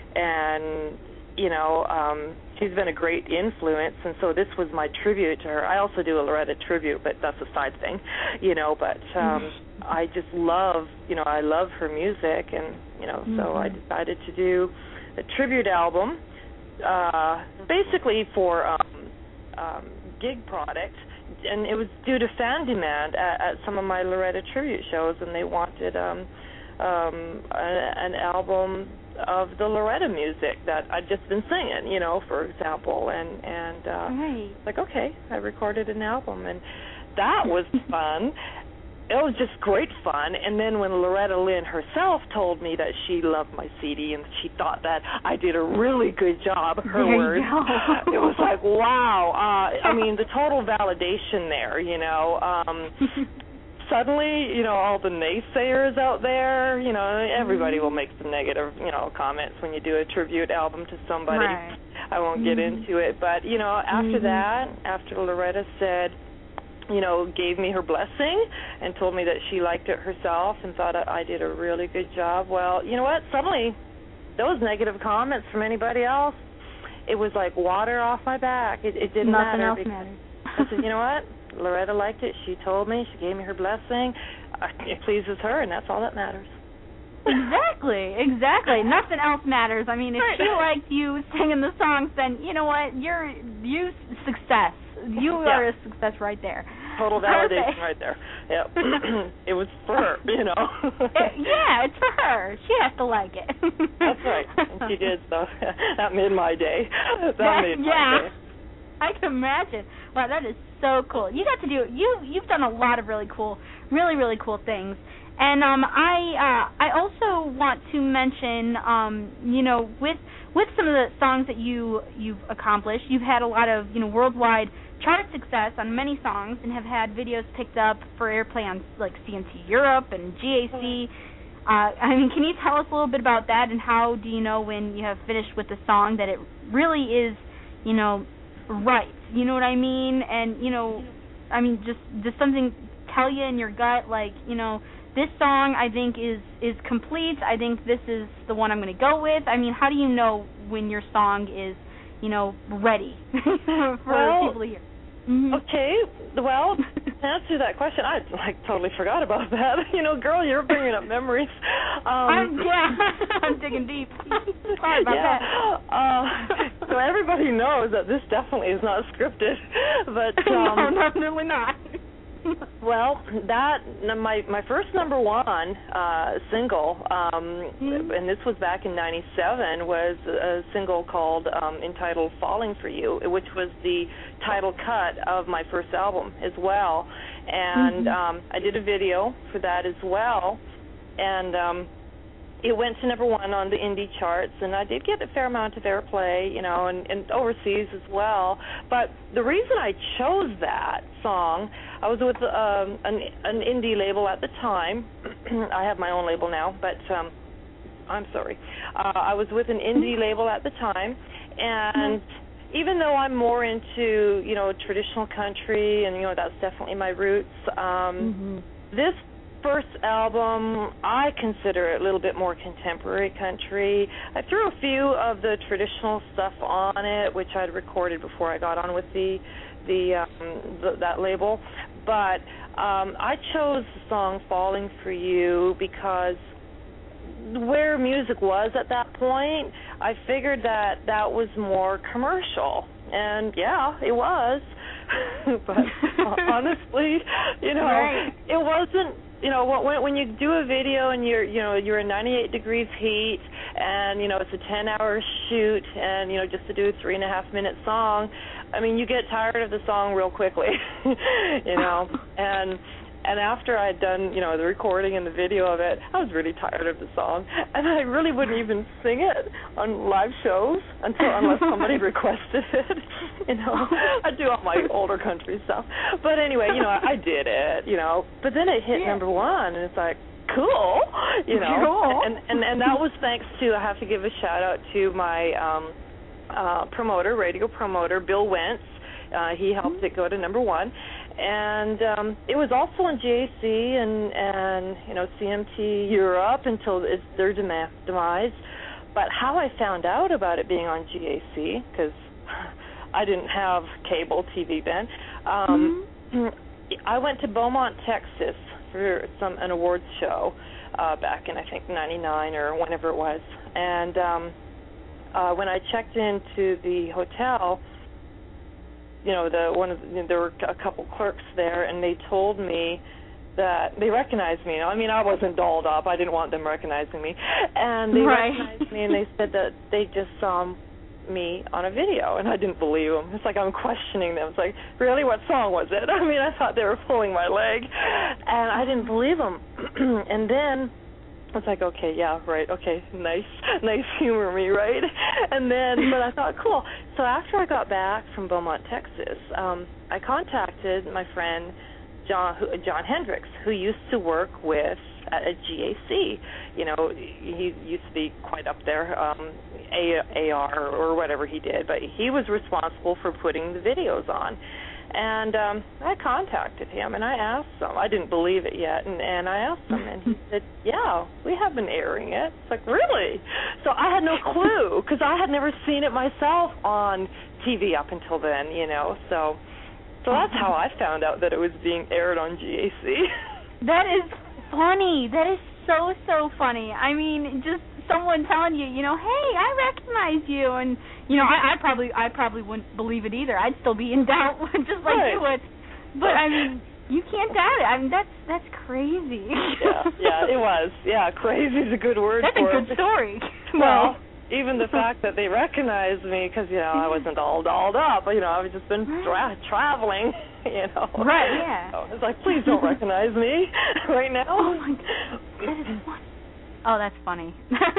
and you know, um, she's been a great influence, and so this was my tribute to her. I also do a Loretta tribute, but that's a side thing, you know, but um, mm-hmm. I just love, you know, I love her music, and, you know, mm-hmm. so I decided to do a tribute album, uh, basically for um, um, gig product, and it was due to fan demand at, at some of my Loretta tribute shows, and they wanted um, um, a, an album of the Loretta music that I'd just been singing, you know, for example, and and uh, right. like, okay, I recorded an album, and that was fun. It was just great fun. And then when Loretta Lynn herself told me that she loved my C D and she thought that I did a really good job, her there words, it was like, wow. Uh, I mean, the total validation there, you know. Um, Suddenly, you know, all the naysayers out there, you know, everybody will make some negative, you know, comments when you do a tribute album to somebody. Right. I won't get mm-hmm. into it. But, you know, after mm-hmm. that, after Loretta said, you know, gave me her blessing and told me that she liked it herself and thought I did a really good job, well, you know what, suddenly those negative comments from anybody else, it was like water off my back. It, it didn't Nothing matter. else matters. I said, you know what? Loretta liked it. She told me. She gave me her blessing. Uh, it pleases her, and that's all that matters. Exactly, exactly. Nothing else matters. I mean, if Right. she liked you singing the songs, then you know what? You're you success. You Yeah. are a success right there. Total validation Perfect. right there. Yep. It was for her, you know. It, yeah, it's for her. She has to like it. That's right. And she did, so that made my day. That, That- made yeah. my day. I can imagine. Wow, that is so cool. You got to do you you've done a lot of really cool, really really cool things. And um, I uh, I also want to mention, um, you know, with with some of the songs that you you've accomplished, you've had a lot of you know worldwide chart success on many songs, and have had videos picked up for airplay on like C M T Europe and G A C. Uh, I mean, can you tell us a little bit about that, and how do you know when you have finished with the song that it really is, you know, right? You know what I mean? And you know, I mean, just does something tell you in your gut, like, you know, this song I think is is complete. I think this is the one I'm going to go with. I mean, how do you know when your song is, you know, ready for Well, people to hear? Mm-hmm. Okay, well, to answer that question, I like totally forgot about that. You know, girl, you're bringing up memories. Um, I'm, yeah, I'm digging deep. Sorry about yeah. that. Uh, so everybody knows that this definitely is not scripted, but um, no, definitely not. well, that my my first number one uh, single, um, mm-hmm. and this was back in ninety-seven, was a single called um, entitled "Falling for You," which was the title cut of my first album as well. And mm-hmm. um, I did a video for that as well, and um, it went to number one on the indie charts, and I did get a fair amount of airplay, you know, and, and overseas as well. But the reason I chose that song, I was with um, an, an indie label at the time. I have my own label now, but um, I'm sorry. Uh, I was with an indie label at the time, and even though I'm more into, you know, traditional country, and, you know, that's definitely my roots, um, mm-hmm. this first album, I consider it a little bit more contemporary country. I threw a few of the traditional stuff on it, which I'd recorded before I got on with the the, um, the that label. But um, I chose the song "Falling for You" because where music was at that point, I figured that that was more commercial. And yeah, it was. But honestly, you know, right. it wasn't. You know, when when you do a video and you're, you know, you're in ninety-eight degrees heat, and, you know, it's a ten-hour shoot, and, you know, just to do a three and a half minute song, I mean, you get tired of the song real quickly, you know. and and after I'd done, you know, the recording and the video of it, I was really tired of the song, and I really wouldn't even sing it on live shows until unless somebody requested it. You know, I do all my older country stuff. But anyway, you know, I did it, you know. But then it hit yeah. number one, and it's like, cool, you know. Cool. And, and and that was thanks to, I have to give a shout out to my um, uh, promoter, radio promoter, Bill Wentz. Uh, he helped it go to number one. And um, it was also on G A C and, and you know, C M T Europe until it's their dem- demise. But how I found out about it being on G A C, because I didn't have cable T V then, um, mm-hmm. I went to Beaumont, Texas for some an awards show uh, back in, I think, ninety-nine or whenever it was. And um, uh, when I checked into the hotel, you know, the one of the, you know, there were a couple clerks there, and they told me that they recognized me. I mean, I wasn't dolled up. I didn't want them recognizing me. And they right. recognized me, and they said that they just saw me on a video, and I didn't believe them. It's like I'm questioning them. It's like, really, what song was it? I mean, I thought they were pulling my leg, and I didn't believe them. And then I was like, okay, yeah, right, okay, nice, nice humor me, right? And then, but I thought, cool. So after I got back from Beaumont, Texas, um, I contacted my friend John who, John Hendricks, who used to work with at a G A C. You know, he used to be quite up there, um, A R or whatever he did, but he was responsible for putting the videos on. And um, I contacted him, and I asked him. I didn't believe it yet, and, and I asked him, and he said, yeah, we have been airing it. It's like, really? So I had no clue, because I had never seen it myself on T V up until then, you know. So so that's how I found out that it was being aired on G A C. That is funny. That is so, so funny. I mean, just someone telling you, you know, hey, I recognize you, and you know, I, I probably, I probably wouldn't believe it either. I'd still be in doubt, just like right. you would. But I mean, you can't doubt it. I mean, that's that's crazy. yeah, yeah, it was. Yeah, crazy is a good word. That's for a good it. story. Well, even the fact that they recognized me, because you know I wasn't all dolled up. You know, I've just been tra- traveling. You know. Right. Yeah. So it's like, please don't recognize me right now. Oh my God. That is funny. Oh, that's funny.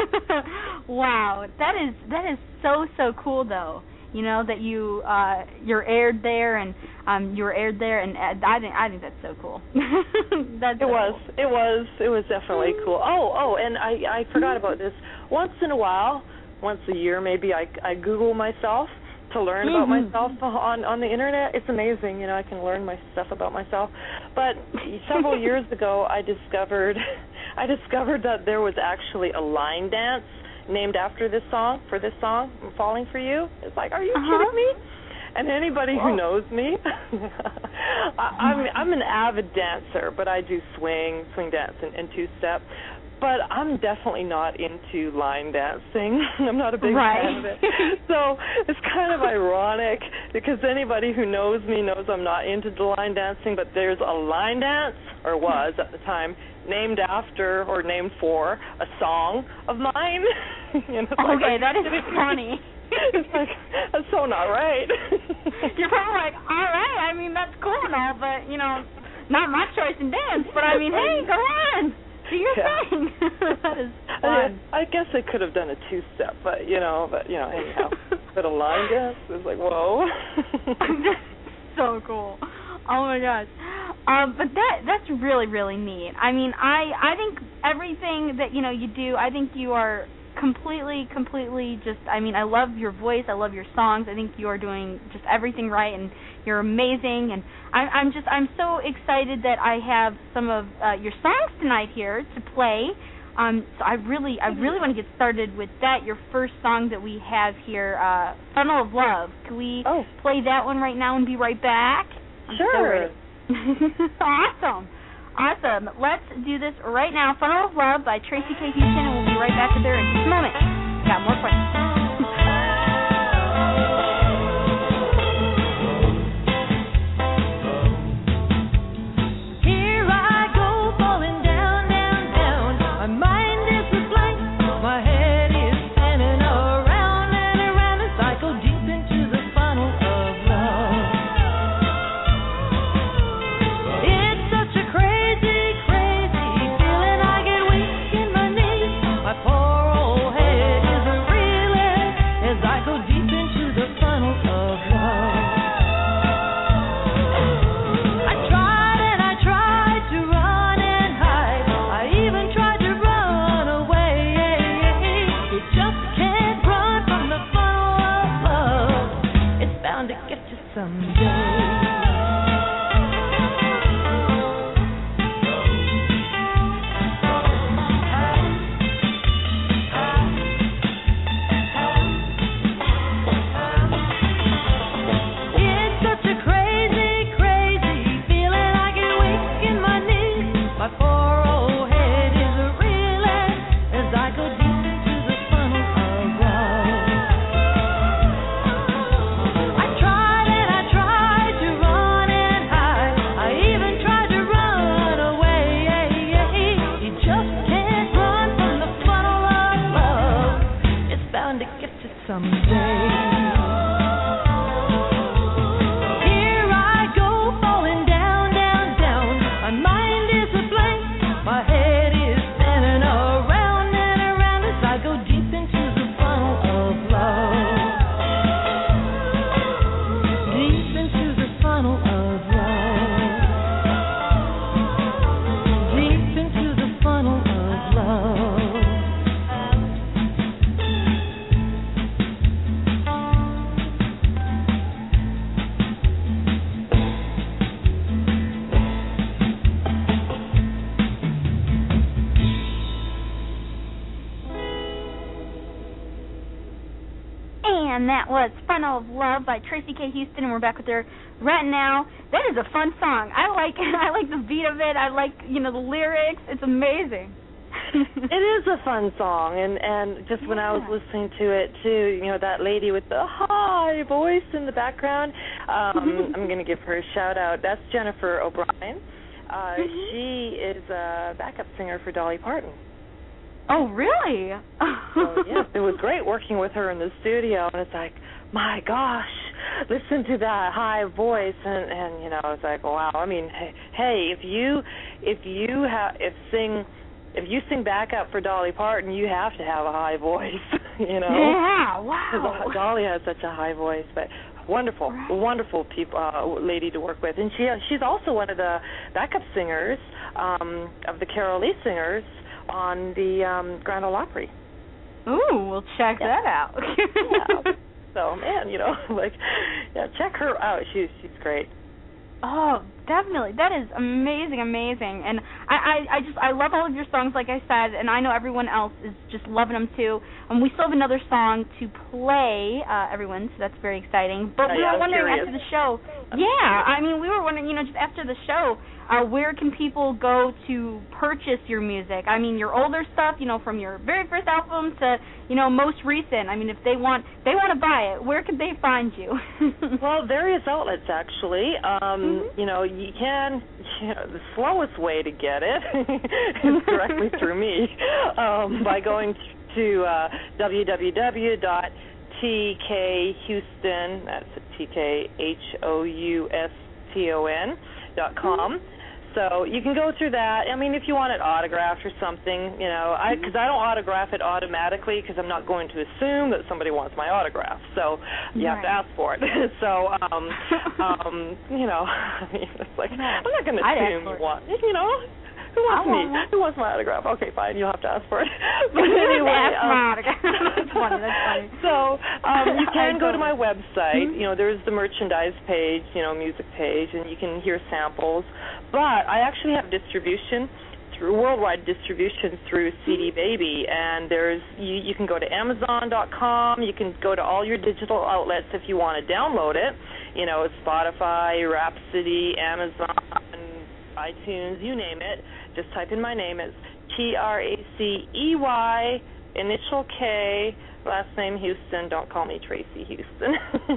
Wow, that is that is so so cool though. You know that you uh, you're aired there and um, you were aired there, and uh, I think I think that's so cool. That's it so was cool. it was it was definitely cool. Oh oh, and I I forgot about this. Once in a while, once a year maybe, I I Google myself to learn mm-hmm. about myself on on the internet. It's amazing, you know. I can learn my stuff about myself. But several years ago, I discovered I discovered that there was actually a line dance named after this song, for this song, I'm Falling for You. It's like, are you uh-huh. kidding me? And anybody Whoa. who knows me, I, I'm I'm an avid dancer, but I do swing, swing dance, and, and two-step. But I'm definitely not into line dancing. I'm not a big right. fan of it. So it's kind of ironic, because anybody who knows me knows I'm not into the line dancing, but there's a line dance, or was at the time, named after or named for a song of mine. You know, okay, like, that is funny. It's like, that's so not right. You're probably like, all right, I mean, that's cool and all, but, you know, not my choice in dance, but I mean, hey, go on. Do your yeah. thing. That is fun. I, I guess I could have done a two-step, but, you know, but, you know, anyhow. But a line dance is like, whoa. So cool. Oh, my gosh. Um, but that that's really, really neat. I mean, I, I think everything that, you know, you do, I think you are completely, completely just, I mean, I love your voice. I love your songs. I think you are doing just everything right, and you're amazing. And I, I'm just, I'm so excited that I have some of uh, your songs tonight here to play. Um, so I really, I really want to get started with that. Your first song that we have here, uh, Funnel of Love. Can we oh. play that one right now and be right back? I'm sure. So awesome. Awesome. Let's do this right now. Funnel of Love by Tracy K. Houston, and we'll be right back with her in just a moment. Got more questions. I tried and I tried that was Funnel of Love by Tracy K. Houston, and we're back with her right now. That is a fun song. I like I like the beat of it. I like, you know, the lyrics. It's amazing. It is a fun song, and, and just when yeah. I was listening to it, too, you know, that lady with the high voice in the background, um, I'm going to give her a shout-out. That's Jennifer O'Brien. Uh, mm-hmm. She is a backup singer for Dolly Parton. Oh, really? So, yes, it was great working with her in the studio, and it's like, my gosh, listen to that high voice, and, and you know, it's like, wow. I mean, hey, hey if you if you have if sing if you sing backup for Dolly Parton, you have to have a high voice, you know. Yeah, wow. Because Dolly has such a high voice, but wonderful, right. wonderful people, uh, lady to work with, and she she's also one of the backup singers um, of the Carol Lee Singers on the um, Grand Ole Opry. Ooh, we'll check yeah. that out. yeah. So, man, you know, like, yeah, check her out. She's she's great. Oh, definitely. That is amazing, amazing. And I, I, I just, I love all of your songs, like I said, and I know everyone else is just loving them, too. And we still have another song to play, uh, everyone, so that's very exciting. But oh, we yeah, were wondering curious. after the show, I'm yeah, curious. I mean, we were wondering, you know, just after the show, uh, where can people go to purchase your music? I mean, your older stuff, you know, from your very first album to, you know, most recent. I mean, if they want, they want to buy it, where could they find you? Well, various outlets, actually. Um, mm-hmm. You know, you can, you know, the slowest way to get it is directly through me um, by going to uh, w w w dot t k houston, that's T K H O U S T O N dot com. Mm-hmm. So you can go through that. I mean, if you want it autographed or something, you know, I because I don't autograph it automatically because I'm not going to assume that somebody wants my autograph. So you right. have to ask for it. so, um, um, you know, I mean, it's like I'm not going to assume you want, you know. Who wants me? Who wants my autograph? Okay, fine. You'll have to ask for it. But anyway, ask um, my autograph. That's funny. That's funny. So um, you can go to my website. Mm-hmm. You know, there's the merchandise page, you know, music page, and you can hear samples. But I actually have distribution through worldwide distribution through C D Baby, and there's you, you can go to amazon dot com. You can go to all your digital outlets if you want to download it. You know, Spotify, Rhapsody, Amazon, iTunes, you name it. Just type in my name. It's T R A C E Y, initial K, last name Houston. Don't call me Tracy Houston.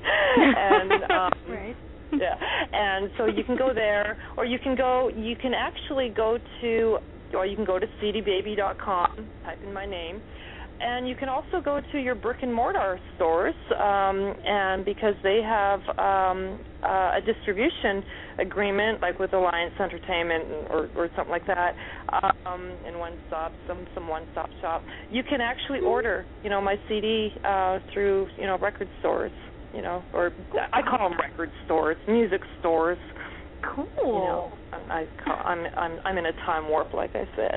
and um, right. yeah, and so you can go there, or you can go. You can actually go to, or you can go to c d baby dot com. Type in my name. And you can also go to your brick and mortar stores, um, and because they have um, uh, a distribution agreement, like with Alliance Entertainment or, or something like that, um, in one stop, some some one stop shop, you can actually order, you know, my C D uh, through, you know, record stores, you know, or I call them record stores, music stores. Cool. You know, I, I'm I'm I'm in a time warp, like I said.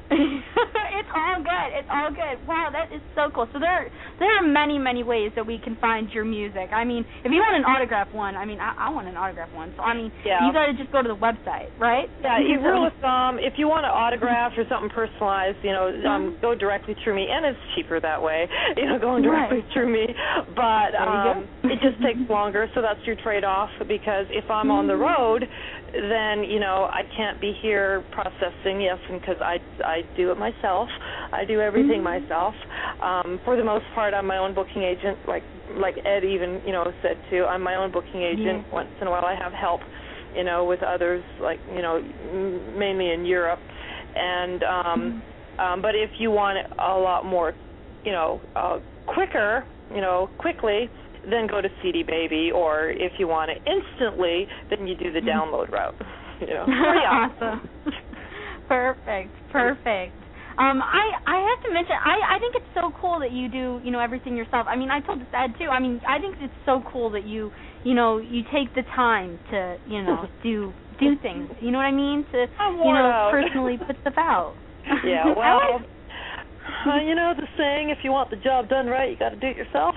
It's all good. It's all good. Wow, that is so cool. So there, there are many, many ways that we can find your music. I mean, if you want an autograph one, I mean, I, I want an autograph one. So I mean, yeah. you got to just go to the website, right? Yeah. You rule of thumb, if you want an autograph or something personalized, you know, um, mm-hmm. go directly through me, and it's cheaper that way. You know, going directly right. through me. But um, it just takes longer, so that's your trade-off. Because if I'm mm-hmm. on the road, then, you know, I can't be here processing, yes, and because I, I do it myself. I do everything mm-hmm. myself. Um, for the most part, I'm my own booking agent, like like Ed even, you know, said too. I'm my own booking agent. Mm-hmm. Once in a while I have help, you know, with others, like, you know, m- mainly in Europe. And um, mm-hmm. um, but if you want it a lot more, you know, uh, quicker, you know, quickly, then go to C D Baby, or if you want it instantly, then you do the download route. You know. Yeah. Awesome. Perfect. Perfect. Um, I, I have to mention, I, I think it's so cool that you do, you know, everything yourself. I mean, I told this Ed too. I mean, I think it's so cool that you, you know, you take the time to, you know, do do things. You know what I mean? To, you know, out. personally put stuff out. Yeah. Well. Uh, you know the saying, if you want the job done right, you got to do it yourself.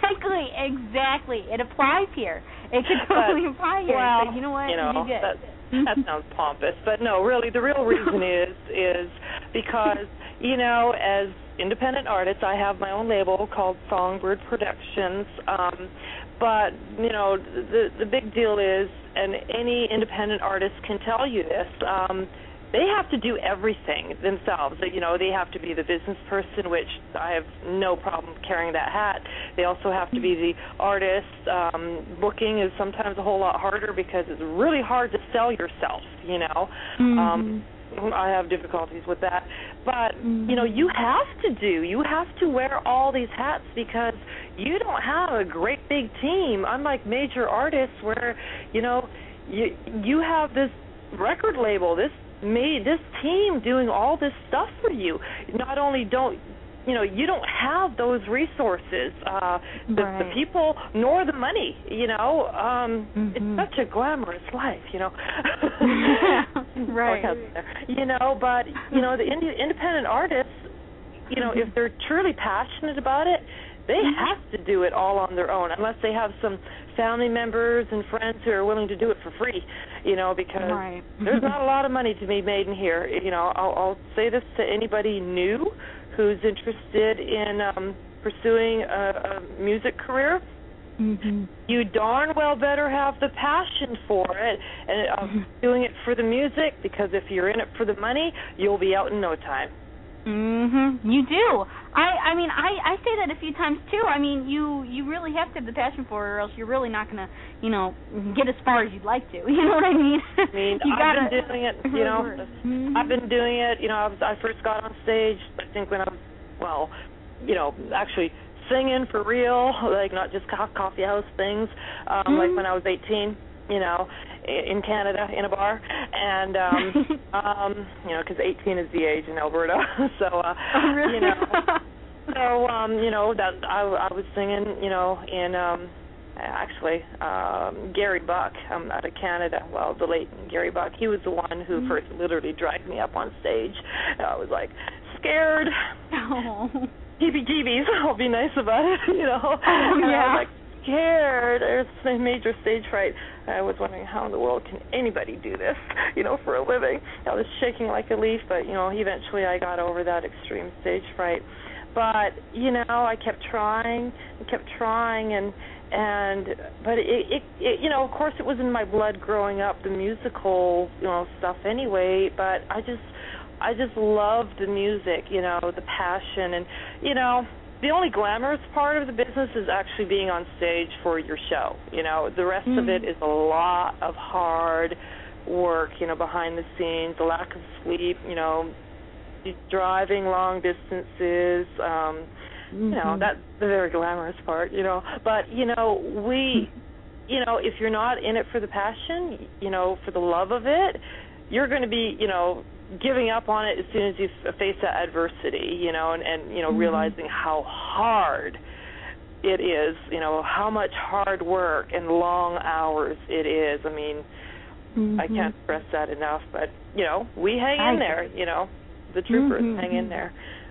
Exactly, exactly. It applies here. It could totally but, apply here. Well, so you know what? You know, you that, that sounds pompous, but no, really, the real reason is is because, you know, as independent artists, I have my own label called Songbird Productions, um, but, you know, the the big deal is, and any independent artist can tell you this, um, they have to do everything themselves. You know, they have to be the business person, which I have no problem carrying that hat. They also have to be the artist. Um, booking is sometimes a whole lot harder because it's really hard to sell yourself, you know. Mm-hmm. Um, I have difficulties with that. But, mm-hmm. you know, you have to do. You have to wear all these hats because you don't have a great big team, unlike major artists where, you know, you you have this record label, this made this team doing all this stuff for you. Not only don't you know you don't have those resources, uh, the, right. the people nor the money. You know, um, mm-hmm. it's such a glamorous life. You know, right? You know, but you know the indie, independent artists. You know, mm-hmm. if they're truly passionate about it, they have to do it all on their own, unless they have some family members and friends who are willing to do it for free, you know, because right. there's not a lot of money to be made in here. You know, I'll, I'll say this to anybody new who's interested in um, pursuing a, a music career. Mm-hmm. You darn well better have the passion for it and uh, mm-hmm. doing it for the music, because if you're in it for the money, you'll be out in no time. Mhm. You do. I I mean I I say that a few times too. I mean you you really have to have the passion for it, or else you're really not gonna you know get as far as you'd like to. You know what I mean? I mean you I've gotta, been doing it. You know, mm-hmm. I've been doing it. You know, I was I first got on stage. I think when I was well, you know, actually singing for real, like not just co- coffee house things. Um, mm-hmm. Like when I was eighteen. You know, in Canada in a bar, and um, um, you know, because eighteen is the age in Alberta, so uh, oh, really? you know, so um, you know that I, I was singing, you know, in um, actually um, Gary Buck um, out of Canada. Well, the late Gary Buck, he was the one who mm-hmm. first literally dragged me up on stage. I was like scared, oh. heebie-jeebies. I'll be nice about it, you know. Oh, and yeah. I was like, scared. There's a major stage fright. I was wondering how in the world can anybody do this, you know, for a living. I was shaking like a leaf, but, you know, eventually I got over that extreme stage fright. But, you know, I kept trying and kept trying, and, and but, it, it, it, you know, of course it was in my blood growing up, the musical, you know, stuff anyway, but I just, I just loved the music, you know, the passion, and, you know, the only glamorous part of the business is actually being on stage for your show. You know, the rest mm-hmm. of it is a lot of hard work, you know, behind the scenes, a lack of sleep, you know, driving long distances, um, mm-hmm. you know, that's the very glamorous part, you know. But, you know, we, you know, if you're not in it for the passion, you know, for the love of it, you're going to be, you know, giving up on it as soon as you face that adversity, you know, and, and you know, mm-hmm. realizing how hard it is, you know, how much hard work and long hours it is. I mean, mm-hmm. I can't stress that enough, but, you know, we hang I in there, you know, the troopers mm-hmm. hang in there.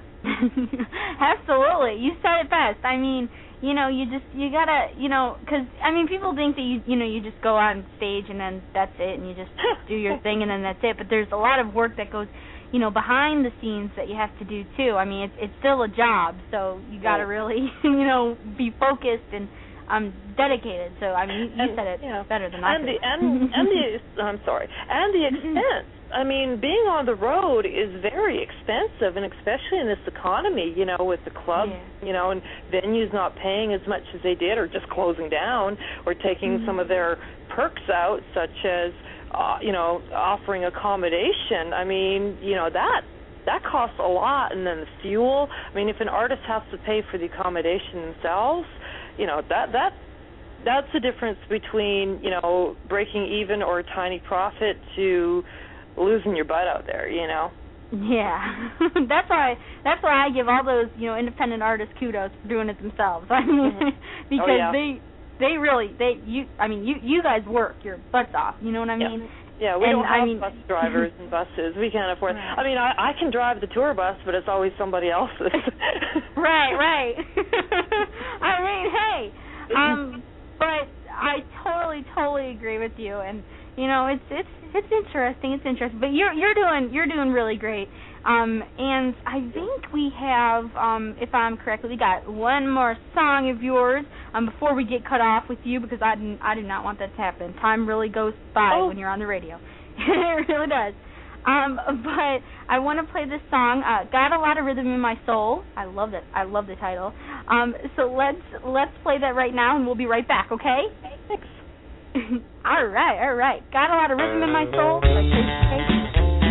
Absolutely. You said it best. I mean, you know, you just, you gotta, you know, because, I mean, people think that, you you know, you just go on stage and then that's it, and you just do your thing and then that's it, but there's a lot of work that goes, you know, behind the scenes that you have to do, too. I mean, it's it's still a job, so you gotta yeah. really, you know, be focused and um dedicated. So, I mean, you, you and, said it yeah. better than I and did. The, and, and the, I'm sorry, and the expense. I mean, being on the road is very expensive, and especially in this economy, you know, with the clubs, yeah. you know, and venues not paying as much as they did, or just closing down, or taking mm-hmm. some of their perks out, such as, uh, you know, offering accommodation. I mean, you know, that that costs a lot, and then the fuel. I mean, if an artist has to pay for the accommodation themselves, you know, that that that's the difference between, you know, breaking even or a tiny profit to losing your butt out there, you know. Yeah, that's why that's why I give all those, you know, independent artists kudos for doing it themselves. I mean, mm-hmm. because oh, yeah. they they really they you I mean you you guys work your butts off. You know what I mean? Yeah, yeah we and, don't have I mean, bus drivers and buses. We can't afford. Right. I mean, I I can drive the tour bus, but it's always somebody else's. right, right. I mean, hey, um, but I totally, totally agree with you, and you know, it's it's it's interesting. It's interesting, but you're you're doing you're doing really great. Um, and I think we have, um, if I'm correct, we got one more song of yours um, before we get cut off with you, because I didn't, I do not want that to happen. Time really goes by oh. when you're on the radio. It really does. Um, but I want to play this song. Uh, Got a Lot of Rhythm in My Soul. I love it. I love the title. Um, so let's let's play that right now, and we'll be right back. Okay? Thanks. all right, all right. Got a Lot of Rhythm in My Soul. Let's take it.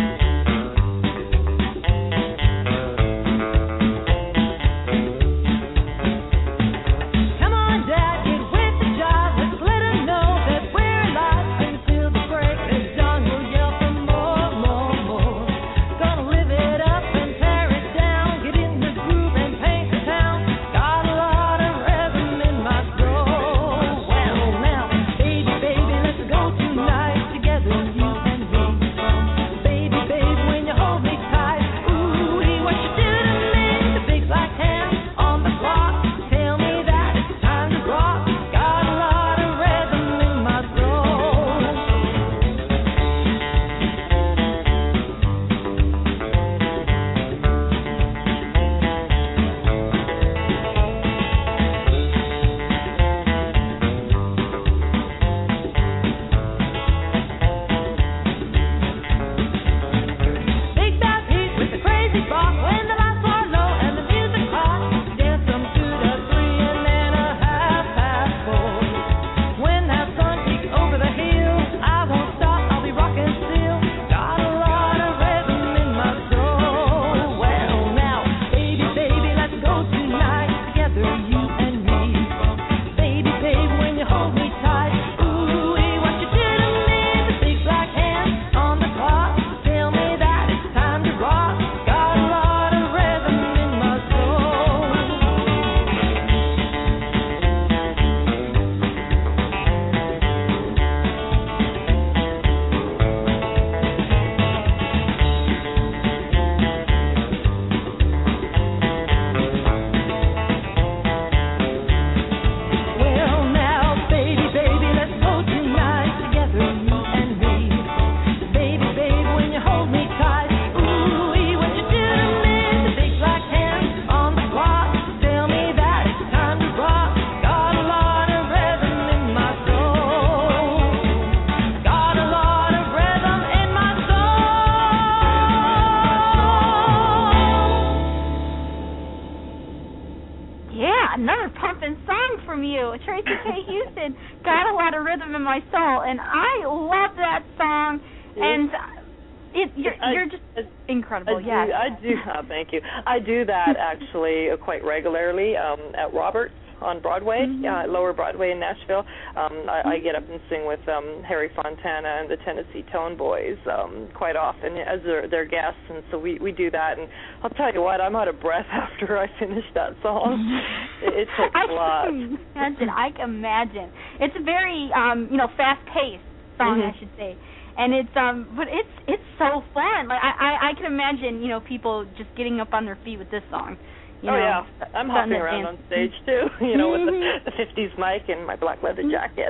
Tracy K. Houston, Got a Lot of Rhythm in My Soul, and I love that song, and it, you're, I, you're just I, incredible. I do, yeah, I do. Oh, thank you. I do that actually quite regularly um, at Roberts on Broadway, mm-hmm. uh, Lower Broadway in Nashville. Um, I, I get up and sing with um, Harry Fontana and the Tennessee Tone Boys um, quite often as their, their guests, and so we, we do that. And I'll tell you what, I'm out of breath after I finish that song. it, it takes a lot. I can imagine. I can imagine. It's a very um, you know fast-paced song, mm-hmm. I should say. And it's um, but it's it's so fun. Like I, I, I can imagine, you know, people just getting up on their feet with this song. You oh know, yeah, I'm hopping around on stage too, you know, with the, the fifties mic and my black leather jacket.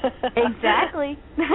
Exactly.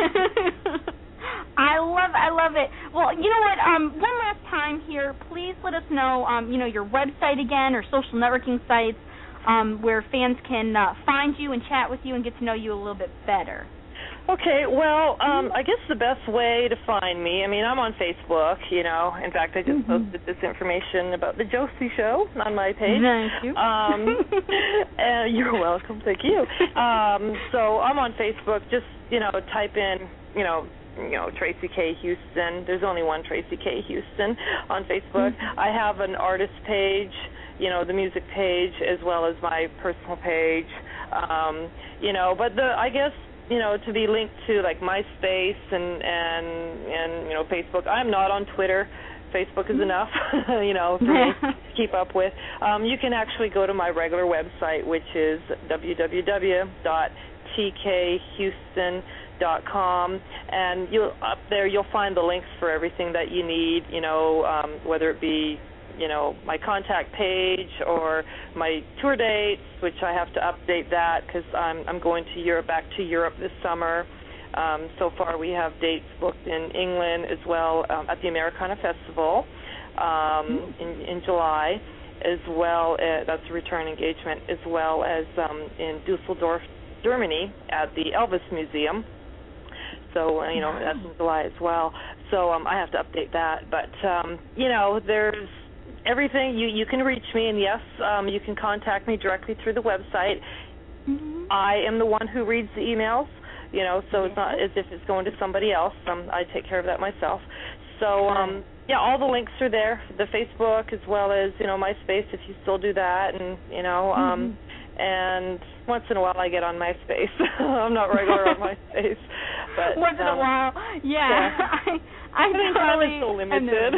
I love, I love it. Well, you know what? Um, one last time here, please let us know, um, you know, your website again or social networking sites, um, where fans can uh, find you and chat with you and get to know you a little bit better. Okay, well, um, I guess the best way to find me, I mean, I'm on Facebook, you know. In fact, I just mm-hmm. posted this information about the Josie Show on my page. Thank you. Um, uh, you're welcome. Thank you. Um, so I'm on Facebook. Just, you know, type in, you know, you know, Tracy K. Houston. There's only one Tracy K. Houston on Facebook. Mm-hmm. I have an artist page, you know, the music page, as well as my personal page, um, you know. But the, I guess, you know, to be linked to like MySpace and and and you know Facebook. I'm not on Twitter. Facebook is enough, you know, for me to keep up with. Um, you can actually go to my regular website, which is w w w dot t k houston dot com, and you'll up there you'll find the links for everything that you need. You know, um, whether it be you know, my contact page or my tour dates, which I have to update that because I'm I'm going to Europe, back to Europe this summer. Um, so far, we have dates booked in England as well um, at the Americana Festival um, in in July, as well as that's a return engagement, as well as um, in Dusseldorf, Germany, at the Elvis Museum. So, you know, that's in July as well. So um, I have to update that. But, um, you know, there's everything. You, you can reach me, and, yes, um, you can contact me directly through the website. Mm-hmm. I am the one who reads the emails, you know, so it's not as if it's going to somebody else. Um, I take care of that myself. So, um, yeah, all the links are there, the Facebook as well as, you know, MySpace if you still do that, and, you know, um, mm-hmm. and once in a while I get on MySpace. I'm not regular on MySpace. But, once in um, a while, yeah. yeah. I, I totally so limited.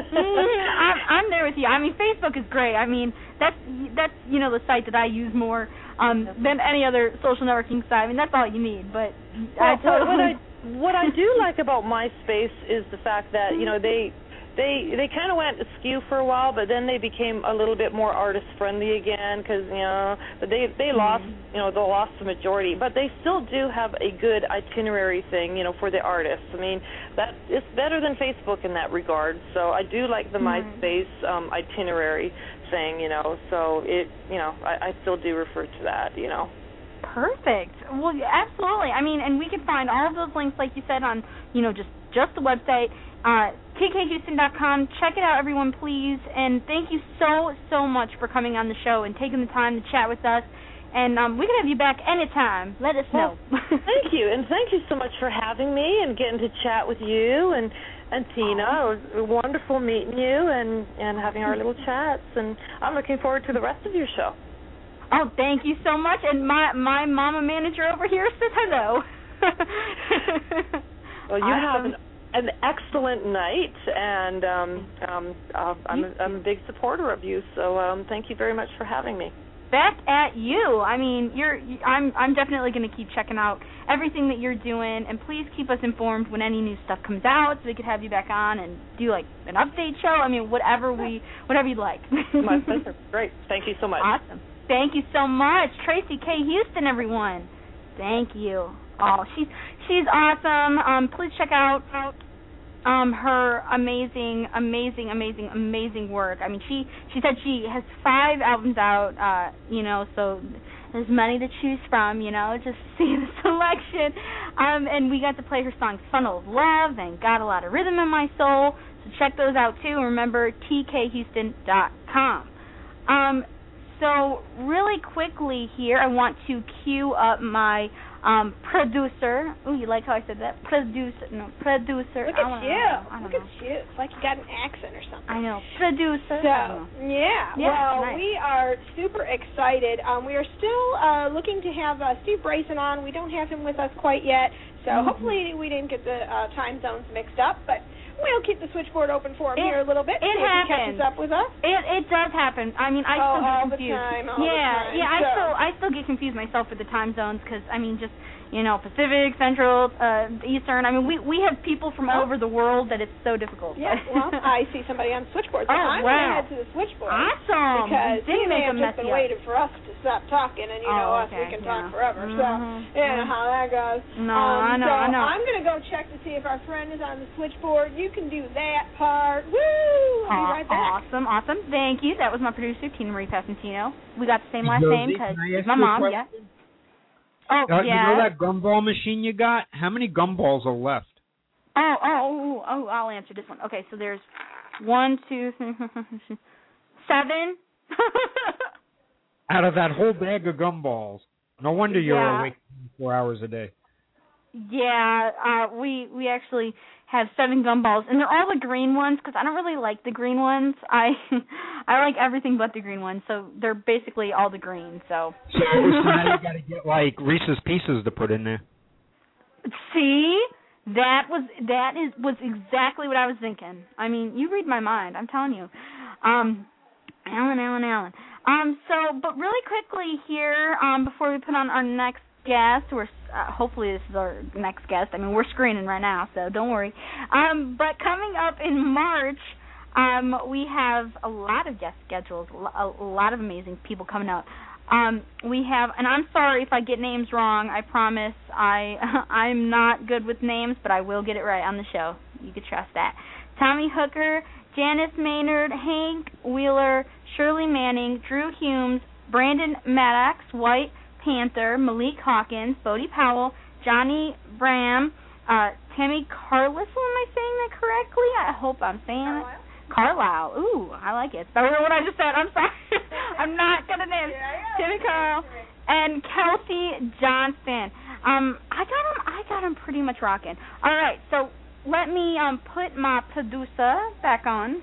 I'm, I'm there with you. I mean, Facebook is great. I mean, that's that's you know the site that I use more um, than any other social networking site. I mean, that's all you need. But well, I totally. What I what I do like about MySpace is the fact that you know they. They they kind of went askew for a while, but then they became a little bit more artist friendly again because you know, but they they lost you know they lost the majority, but they still do have a good itinerary thing you know for the artists. I mean that it's better than Facebook in that regard. So I do like the mm-hmm. MySpace um, itinerary thing, you know. So it you know I, I still do refer to that, you know. Perfect. Well, absolutely. I mean, and we can find all of those links, like you said, on you know just just the website. Uh, T K Houston dot com. Check it out, everyone, please. And thank you so, so much for coming on the show and taking the time to chat with us. And um, we can have you back anytime. Let us know. Well, thank you. And thank you so much for having me and getting to chat with you and, and Tina. It was wonderful meeting you and, and having our little chats. And I'm looking forward to the rest of your show. Oh, thank you so much. And my, my mama manager over here says hello. Well, you awesome. have an an excellent night, and um, um, uh, I'm, a, I'm a big supporter of you. So um, thank you very much for having me. Back at you. I mean, you're. I'm. I'm definitely going to keep checking out everything that you're doing, and please keep us informed when any new stuff comes out, so we could have you back on and do like an update show. I mean, whatever we, whatever you'd like. My pleasure. Great. Thank you so much. Awesome. Thank you so much, Tracy K. Houston. Everyone. Thank you. Oh, she's she's awesome. Um, please check out. out Um, her amazing, amazing, amazing, amazing work. I mean, she she said she has five albums out, uh, you know, so there's many to choose from, you know, just see the selection. Um, and we got to play her songs Funnel of Love and Got a Lot of Rhythm in My Soul, so check those out too. Remember, T K Houston dot com. Um, so really quickly here, I want to cue up my Um, producer. Ooh, you like how I said that? Producer. No, producer. Look at I you. Know, I don't Look know. at you. It's like you got an accent or something. I know. Producer. So, I know. yeah. yeah. Well, Nice. we are super excited. Um, we are still uh, looking to have uh, Steve Bryson on. We don't have him with us quite yet, so mm-hmm. hopefully we didn't get the uh, time zones mixed up, but we'll keep the switchboard open for him It, here a little bit. It see if happens. He catches up with us. It it does happen. I mean, I oh, still get all confused. the time. All yeah, the time. yeah. I so. still I still get confused myself with the time zones because I mean just. You know, Pacific, Central, uh, Eastern. I mean, we we have people from all over the world that it's so difficult. Yeah, well, I see somebody on the switchboard. So oh, I'm wow. going to head to the switchboard. Awesome. Because Didn't he may make have a just been up. waiting for us to stop talking, and you oh, know us, okay. we can yeah. talk forever. Mm-hmm. So, you know how that goes. No, um, I know, so I know. I'm going to go check to see if our friend is on the switchboard. You can do that part. Woo! I'll be right back. Awesome, awesome. Thank you. That was my producer, Tina Marie Passantino. We got the same last Josie, name because can I ask my you a mom, question? yeah. Oh, Uh, yeah. You know that gumball machine you got? How many gumballs are left? Oh, oh, oh, oh, I'll answer this one. Okay, so there's one, two, three, four, five, six, seven. Out of that whole bag of gumballs. No wonder you're Yeah. awake four hours a day. Yeah, uh, we we actually have seven gumballs, and they're all the green ones because I don't really like the green ones. I I like everything but the green ones, so they're basically all the green. So. So now you got to get like Reese's Pieces to put in there. See, that was that is was exactly what I was thinking. I mean, you read my mind. I'm telling you. Um, Alan, Alan, Alan. Um, so, but really quickly here, um, before we put on our next guest, we're uh, hopefully this is our next guest. I mean, we're screening right now, so don't worry. Um, but coming up in March, Um, we have a lot of guest schedules, a lot of amazing people coming out. Um, we have, and I'm sorry if I get names wrong. I promise I I'm not good with names, but I will get it right on the show. You can trust that. Tommy Hooker, Janice Maynard, Hank Wheeler, Shirley Manning, Drew Humes, Brandon Maddox, White Panther, Malik Hawkins, Bodie Powell, Johnny Bram, uh, Tammy Carlisle. Am I saying that correctly? I hope I'm saying it. Carlisle. Ooh, I like it. It's better than what I just said. I'm sorry. I'm not going to name Timmy Carl and Kelsey Johnston. Um, I got him. I got him pretty much rocking. All right, so let me um put my producer back on.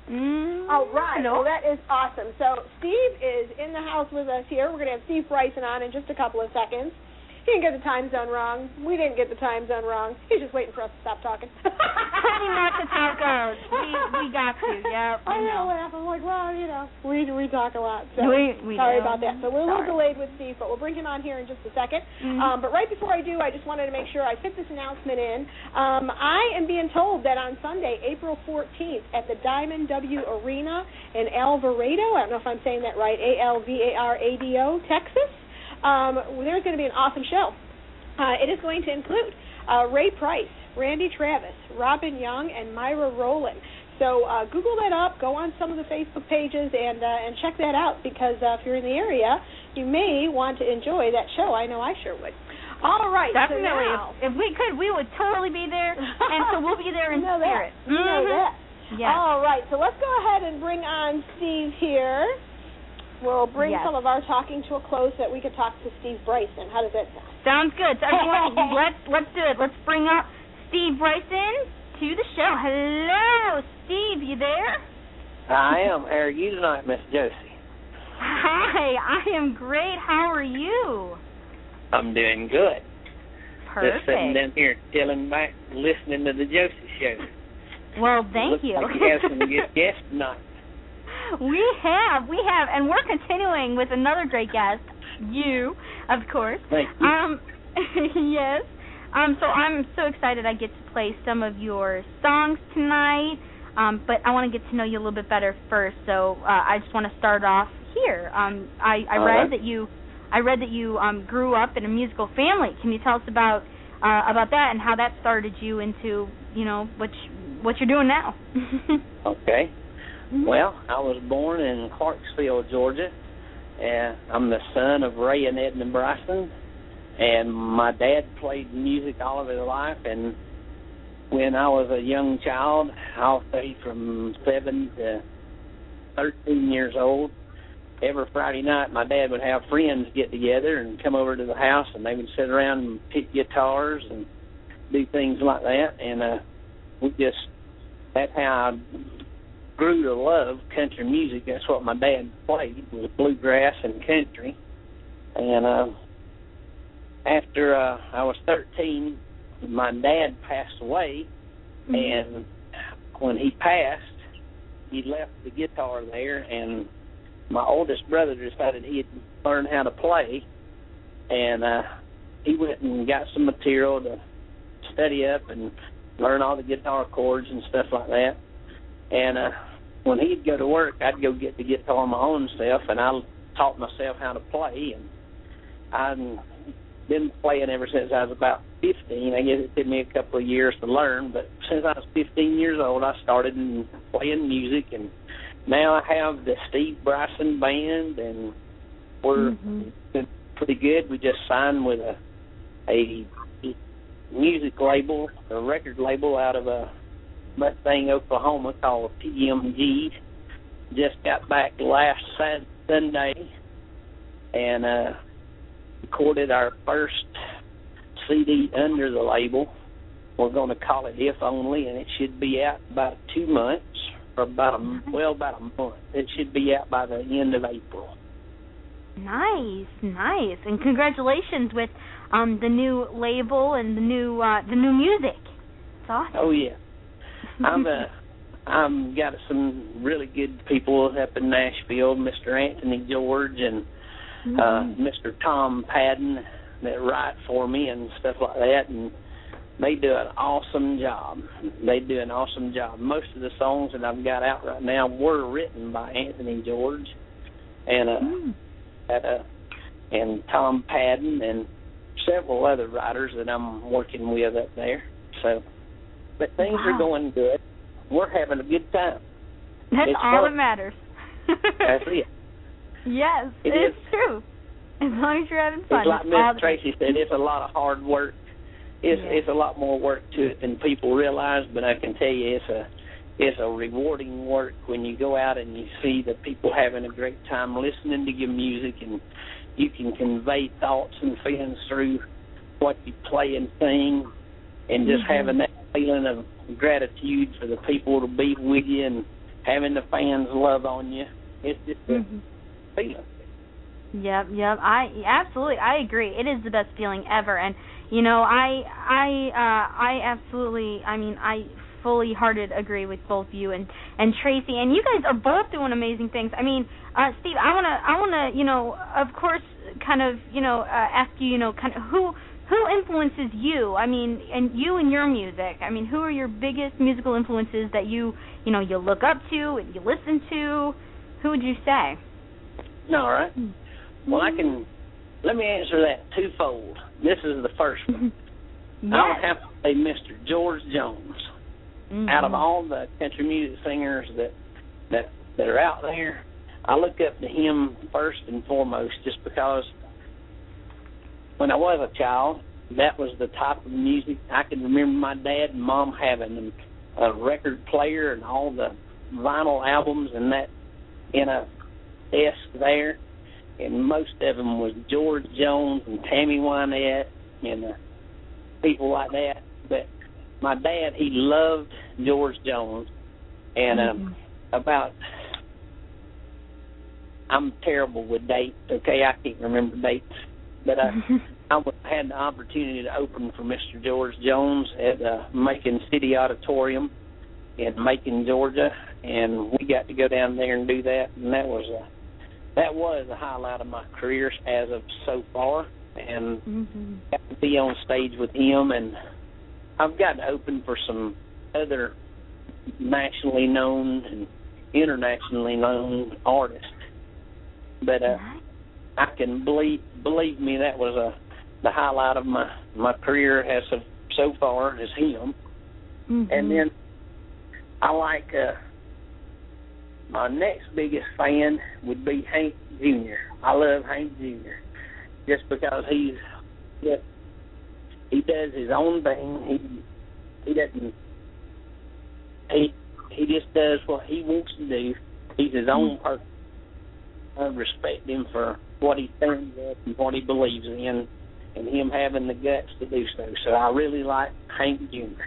Mm, All right. hello. Well, that is awesome. So Steve is in the house with us here. We're going to have Steve Bryson on in just a couple of seconds. He didn't get the time zone wrong. We didn't get the time zone wrong. He's just waiting for us to stop talking. Pretty much that's how it goes. We we got to, yeah. I know. I'm like, well, you know, we we talk a lot. So we, we sorry do. about that. So we're a little Sorry. delayed with Steve, but we'll bring him on here in just a second. Mm-hmm. Um, but right before I do, I just wanted to make sure I fit this announcement in. Um, I am being told that on Sunday, April fourteenth, at the Diamond W Arena in Alvarado, I don't know if I'm saying that right, A L V A R A D O, Texas, um, there's going to be an awesome show. Uh, it is going to include uh, Ray Price, Randy Travis, Robin Young, and Myra Rowland. So uh, Google that up, go on some of the Facebook pages, and uh, and check that out, because uh, if you're in the area, you may want to enjoy that show. I know I sure would. All right. Definitely. So now, if, if we could, we would totally be there, and so we'll be there in you know spirit. That. You know mm-hmm. that. Yeah. All right. So let's go ahead and bring on Steve here. We'll bring yes. some of our talking to a close so that we can talk to Steve Bryson. How does that sound? Sounds good. So everyone, let's let's do it. Let's bring up Steve Bryson to the show. Hello, Steve. You there? I am. How are you tonight, Miss Josie? Hi. I am great. How are you? I'm doing good. Perfect. Just sitting down here chilling back, listening to the Josie Show. Well, thank Looks you. like you have some good guests tonight. We have, we have, and we're continuing with another great guest, you, of course. Thank you. Um, yes. Um, so I'm so excited I get to play some of your songs tonight, um, but I want to get to know you a little bit better first. So uh, I just want to start off here. Um, I, I read right. that you, I read that you um, grew up in a musical family. Can you tell us about uh, about that and how that started you into, you know, what you, what you're doing now? Okay. Well, I was born in Clarksville, Georgia, and I'm the son of Ray and Edna Bryson, and my dad played music all of his life, and when I was a young child, I'll say from seven to thirteen years old, every Friday night my dad would have friends get together and come over to the house, and they would sit around and pick guitars and do things like that, and uh, we just, that's how I grew to love country music. That's what my dad played, was bluegrass and country. And uh, after uh, I was thirteen, my dad passed away, mm-hmm. and when he passed, he left the guitar there, and my oldest brother decided he'd learn how to play, and uh, he went and got some material to study up and learn all the guitar chords and stuff like that. And uh, when he'd go to work, I'd go get the guitar my own self, and I taught myself how to play. And I've been playing ever since I was about fifteen. I guess it took me a couple of years to learn, but since I was fifteen years old, I started playing music, and now I have the Steve Bryson Band, and we're mm-hmm. been pretty good. We just signed with a a music label, a record label out of a Mustang, Oklahoma, called P M G. Just got back last Sunday and uh, recorded our first C D under the label. We're going to call it If Only, and it should be out about two months, or about a, well, about a month. It should be out by the end of April. Nice, nice, and congratulations with um, the new label and the new uh, the new music. It's awesome. Oh yeah. I'm uh, I'm got some really good people up in Nashville, Mister Anthony George and mm-hmm. uh, Mister Tom Padden that write for me and stuff like that, and they do an awesome job. They do an awesome job. Most of the songs that I've got out right now were written by Anthony George and uh, mm. at, uh, and Tom Padden and several other writers that I'm working with up there. So, but things wow. are going good. We're having a good time. That's it's all fun. that matters. That's it. Yes, it it's is. true. As long as you're having fun. It's like Miss Tracy said, it's a lot of hard work. It's yeah. it's a lot more work to it than people realize, but I can tell you it's a it's a rewarding work when you go out and you see the people having a great time listening to your music, and you can convey thoughts and feelings through what you play and sing, and just mm-hmm. having that feeling of gratitude for the people to be with you and having the fans love on you. It's just a mm-hmm. feeling. Yep, yep. I absolutely, I agree. It is the best feeling ever, and you know, I, I, uh, I absolutely. I mean, I fully hearted agree with both you and and Tracy, and you guys are both doing amazing things. I mean, uh, Steve, I wanna, I wanna, you know, of course, kind of, you know, uh, ask you, you know, kind of who. Who influences you? I mean, and you and your music. I mean, who are your biggest musical influences that you, you know, you look up to and you listen to? Who would you say? All right. Well, I can. Let me answer that twofold. This is the first one. Yes. I would have to say Mister George Jones. Mm-hmm. Out of all the country music singers that that that are out there, I look up to him first and foremost, just because. When I was a child, that was the type of music. I can remember my dad and mom having a record player and all the vinyl albums and that in a desk there, and most of them was George Jones and Tammy Wynette and uh, people like that. But my dad, he loved George Jones, and um, mm-hmm. about I'm terrible with dates. Okay, I can't remember dates. But I, I had the opportunity to open for Mister George Jones at uh, Macon City Auditorium in Macon, Georgia, and we got to go down there and do that, and that was a that was a highlight of my career as of so far, and mm-hmm. got to be on stage with him, and I've got to open for some other nationally known and internationally known artists, but. Uh, I can believe believe me that was a the highlight of my, my career as of so far is him. Mm-hmm. And then I like uh, my next biggest fan would be Hank Junior I love Hank Junior just because he's just, he does his own thing. He he doesn't he he just does what he wants to do. He's his own mm-hmm. person. I respect him for what he stands up and what he believes in, and him having the guts to do so. So I really like Hank Junior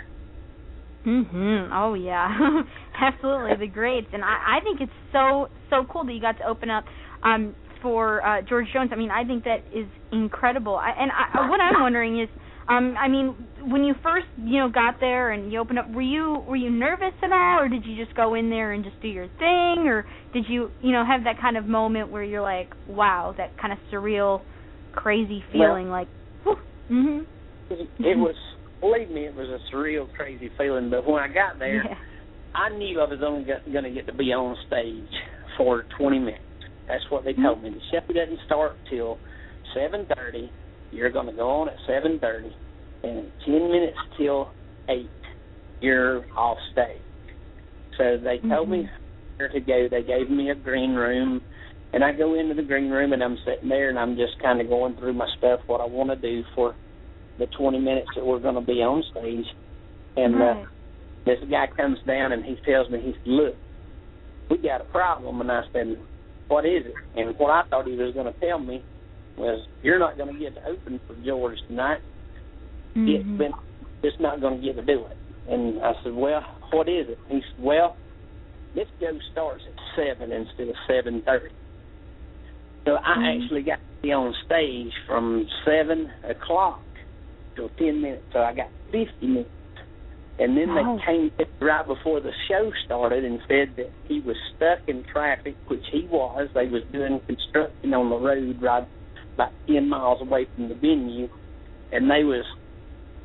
Mhm. Oh yeah, absolutely the greats, and I, I think it's so so cool that you got to open up um, for uh, George Jones. I mean, I think that is incredible. I, and I, what I'm wondering is, um, I mean, when you first you know got there and you opened up, were you were you nervous at all, or did you just go in there and just do your thing, or did you you know have that kind of moment where you're like, wow, that kind of surreal, crazy feeling, well, like, whew. Mhm. It was. Believe me, it was a surreal, crazy feeling. But when I got there, yeah. I knew I was only going to get to be on stage for twenty minutes. That's what they told mm-hmm. me. The show doesn't start till seven thirty. You're going to go on at seven thirty, and ten minutes till eight, you're off stage. So they told mm-hmm. me where to go. They gave me a green room, and I go into the green room, and I'm sitting there, and I'm just kind of going through my stuff, what I want to do for the twenty minutes that we're going to be on stage. And right. uh, this guy comes down and he tells me, he said, look, we got a problem. And I said, what is it? And what I thought he was going to tell me was, you're not going to get to open for George tonight. Mm-hmm. It's been, just not going to get to do it. And I said, well, what is it? He said, well, this show starts at seven instead of seven thirty. So I mm-hmm. actually got to be on stage from seven o'clock till ten minutes, so I got fifty minutes. And then wow. they came right before the show started and said that he was stuck in traffic, which he was. They was doing construction on the road right about ten miles away from the venue, and they was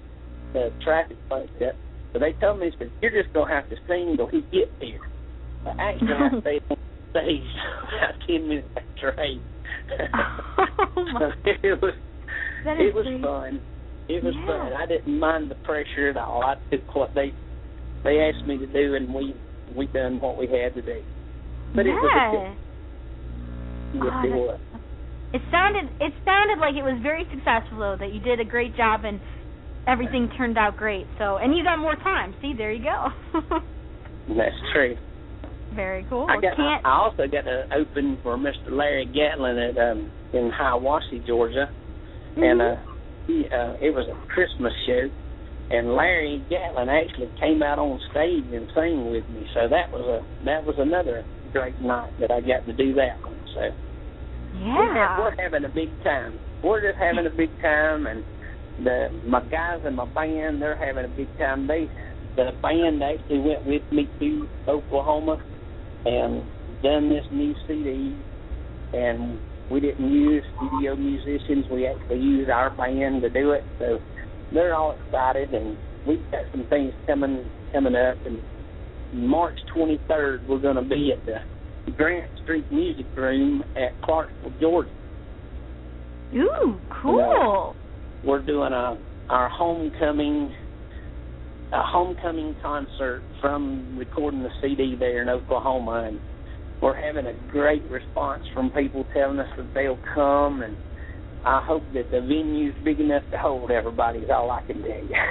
the traffic lights up. So they told me, said, you're just going to have to sing till he gets here. But actually, I stayed on stage about ten minutes after eight. Oh, my. it was, that it is was great. fun. It was Yeah. fun. I didn't mind the pressure at all. I took what they they asked me to do, and we we done what we had to do. But yeah. it was a good, yes, Oh, it that's- was. It sounded it sounded like it was very successful though, that you did a great job and everything turned out great. So and you got more time. See, there you go. That's true. Very cool. I got. Can't, I also got to open for Mister Larry Gatlin at um in Hiawassee, Georgia, mm-hmm. and uh, he, uh, it was a Christmas show, and Larry Gatlin actually came out on stage and sang with me. So that was a that was another great night that I got to do that one. So. yeah. We're, ha- we're having a big time. We're just having a big time, and the my guys in my band, they're having a big time. They the band actually went with me to Oklahoma and done this new C D, and we didn't use studio musicians. We actually used our band to do it. So they're all excited, and we've got some things coming coming up. And March twenty-third, we're going to be at the Grant Street Music Room at Clarksville, Georgia. Ooh, cool. And, uh, we're doing a our homecoming a homecoming concert from recording the C D there in Oklahoma, and we're having a great response from people telling us that they'll come, and I hope that the venue's big enough to hold everybody is all I can tell you.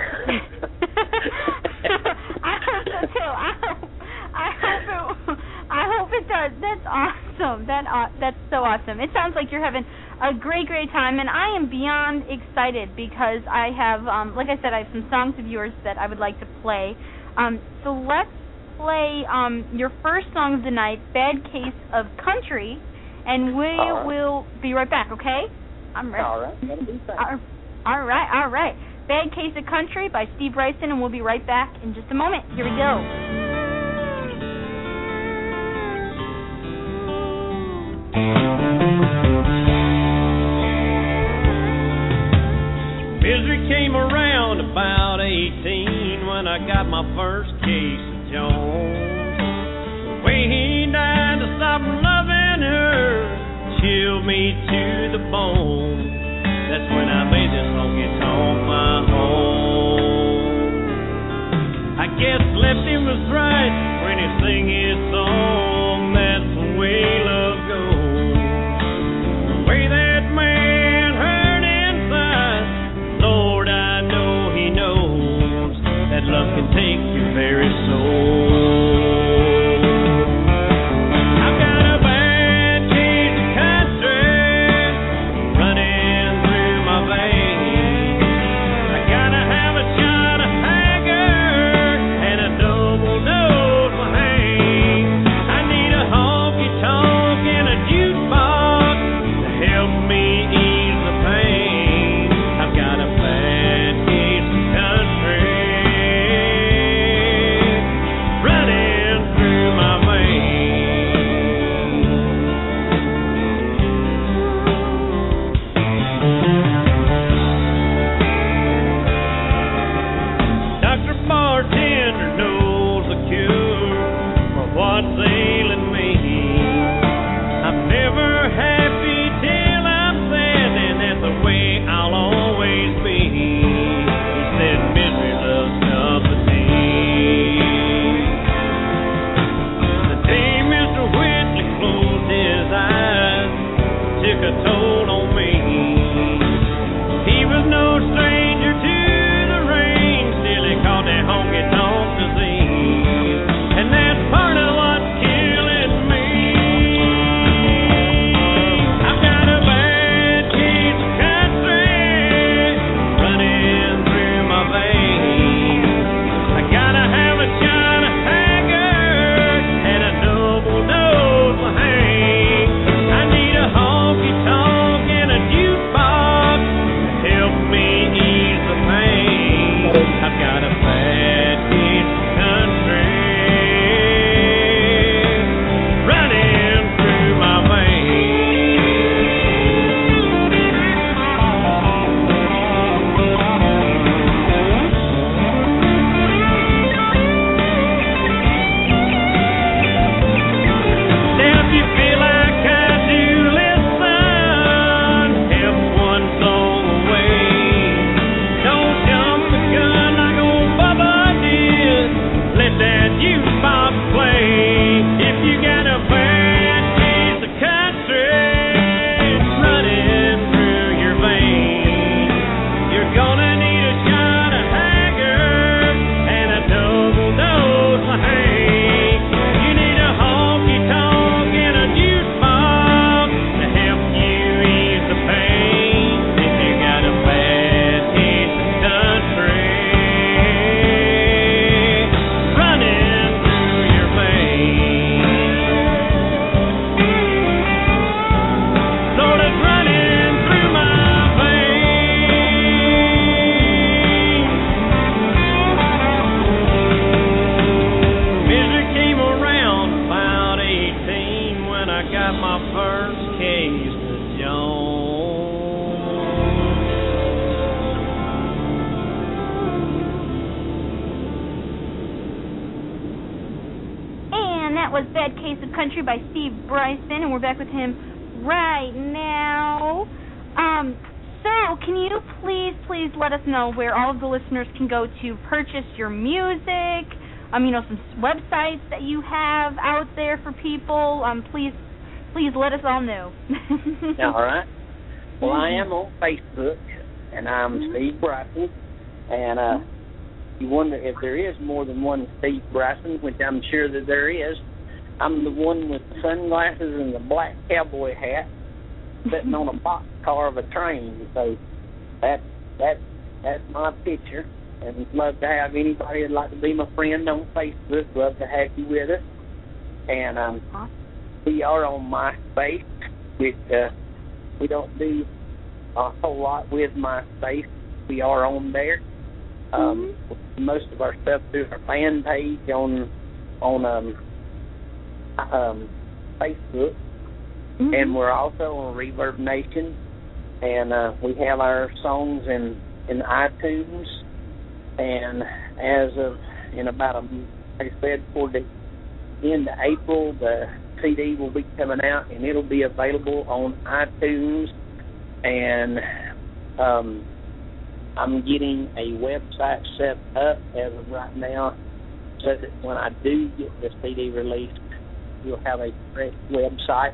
I hope so too. I hope I hope it I hope it does. That's awesome. That uh, that's so awesome. It sounds like you're having a great, great time, and I am beyond excited because I have, um, like I said, I have some songs of yours that I would like to play. Um, so let's play um, your first song of the night, Bad Case of Country, and we All right. will be right back, okay? I'm ready. All right, that'll be fine. All all right, all right. Bad Case of Country by Steve Bryson, and we'll be right back in just a moment. Here we go. Misery came around about eighteen when I got my first case of Jones. The way he died to stop loving her chilled me to the bone. That's when I made this honky tonk my home. I guess Lefty was right when he sang his song. That's the way love goes. The way that man hurt inside, Lord, I know he knows that love can take your very soul. I've got a bad case of country running through my veins. I gotta have a shot of Haggard and a double dose of Hain. I need a honky tonk that was Bad Case of Country by Steve Bryson, and we're back with him right now. Um, so, can you please, please let us know where all of the listeners can go to purchase your music, um, you know, some websites that you have out there for people. Um, please, please let us all know. All right. Well, I am on Facebook, and I'm mm-hmm. Steve Bryson, and uh, you wonder if there is more than one Steve Bryson, which I'm sure that there is. I'm the one with the sunglasses and the black cowboy hat, sitting on a boxcar of a train. So that's that's that's my picture, and love to have anybody that'd like to be my friend on Facebook. Love to have you with us, and um, we are on MySpace, which uh, we don't do a whole lot with MySpace. We are on there. Um, mm-hmm. Most of our stuff through our fan page on on um, um, Facebook, mm-hmm. and we're also on Reverb Nation, and uh, we have our songs in in iTunes. And as of in about a, like I said, for the end of April, the C D will be coming out, and it'll be available on iTunes. And um, I'm getting a website set up as of right now, so that when I do get the C D released, we'll have a correct website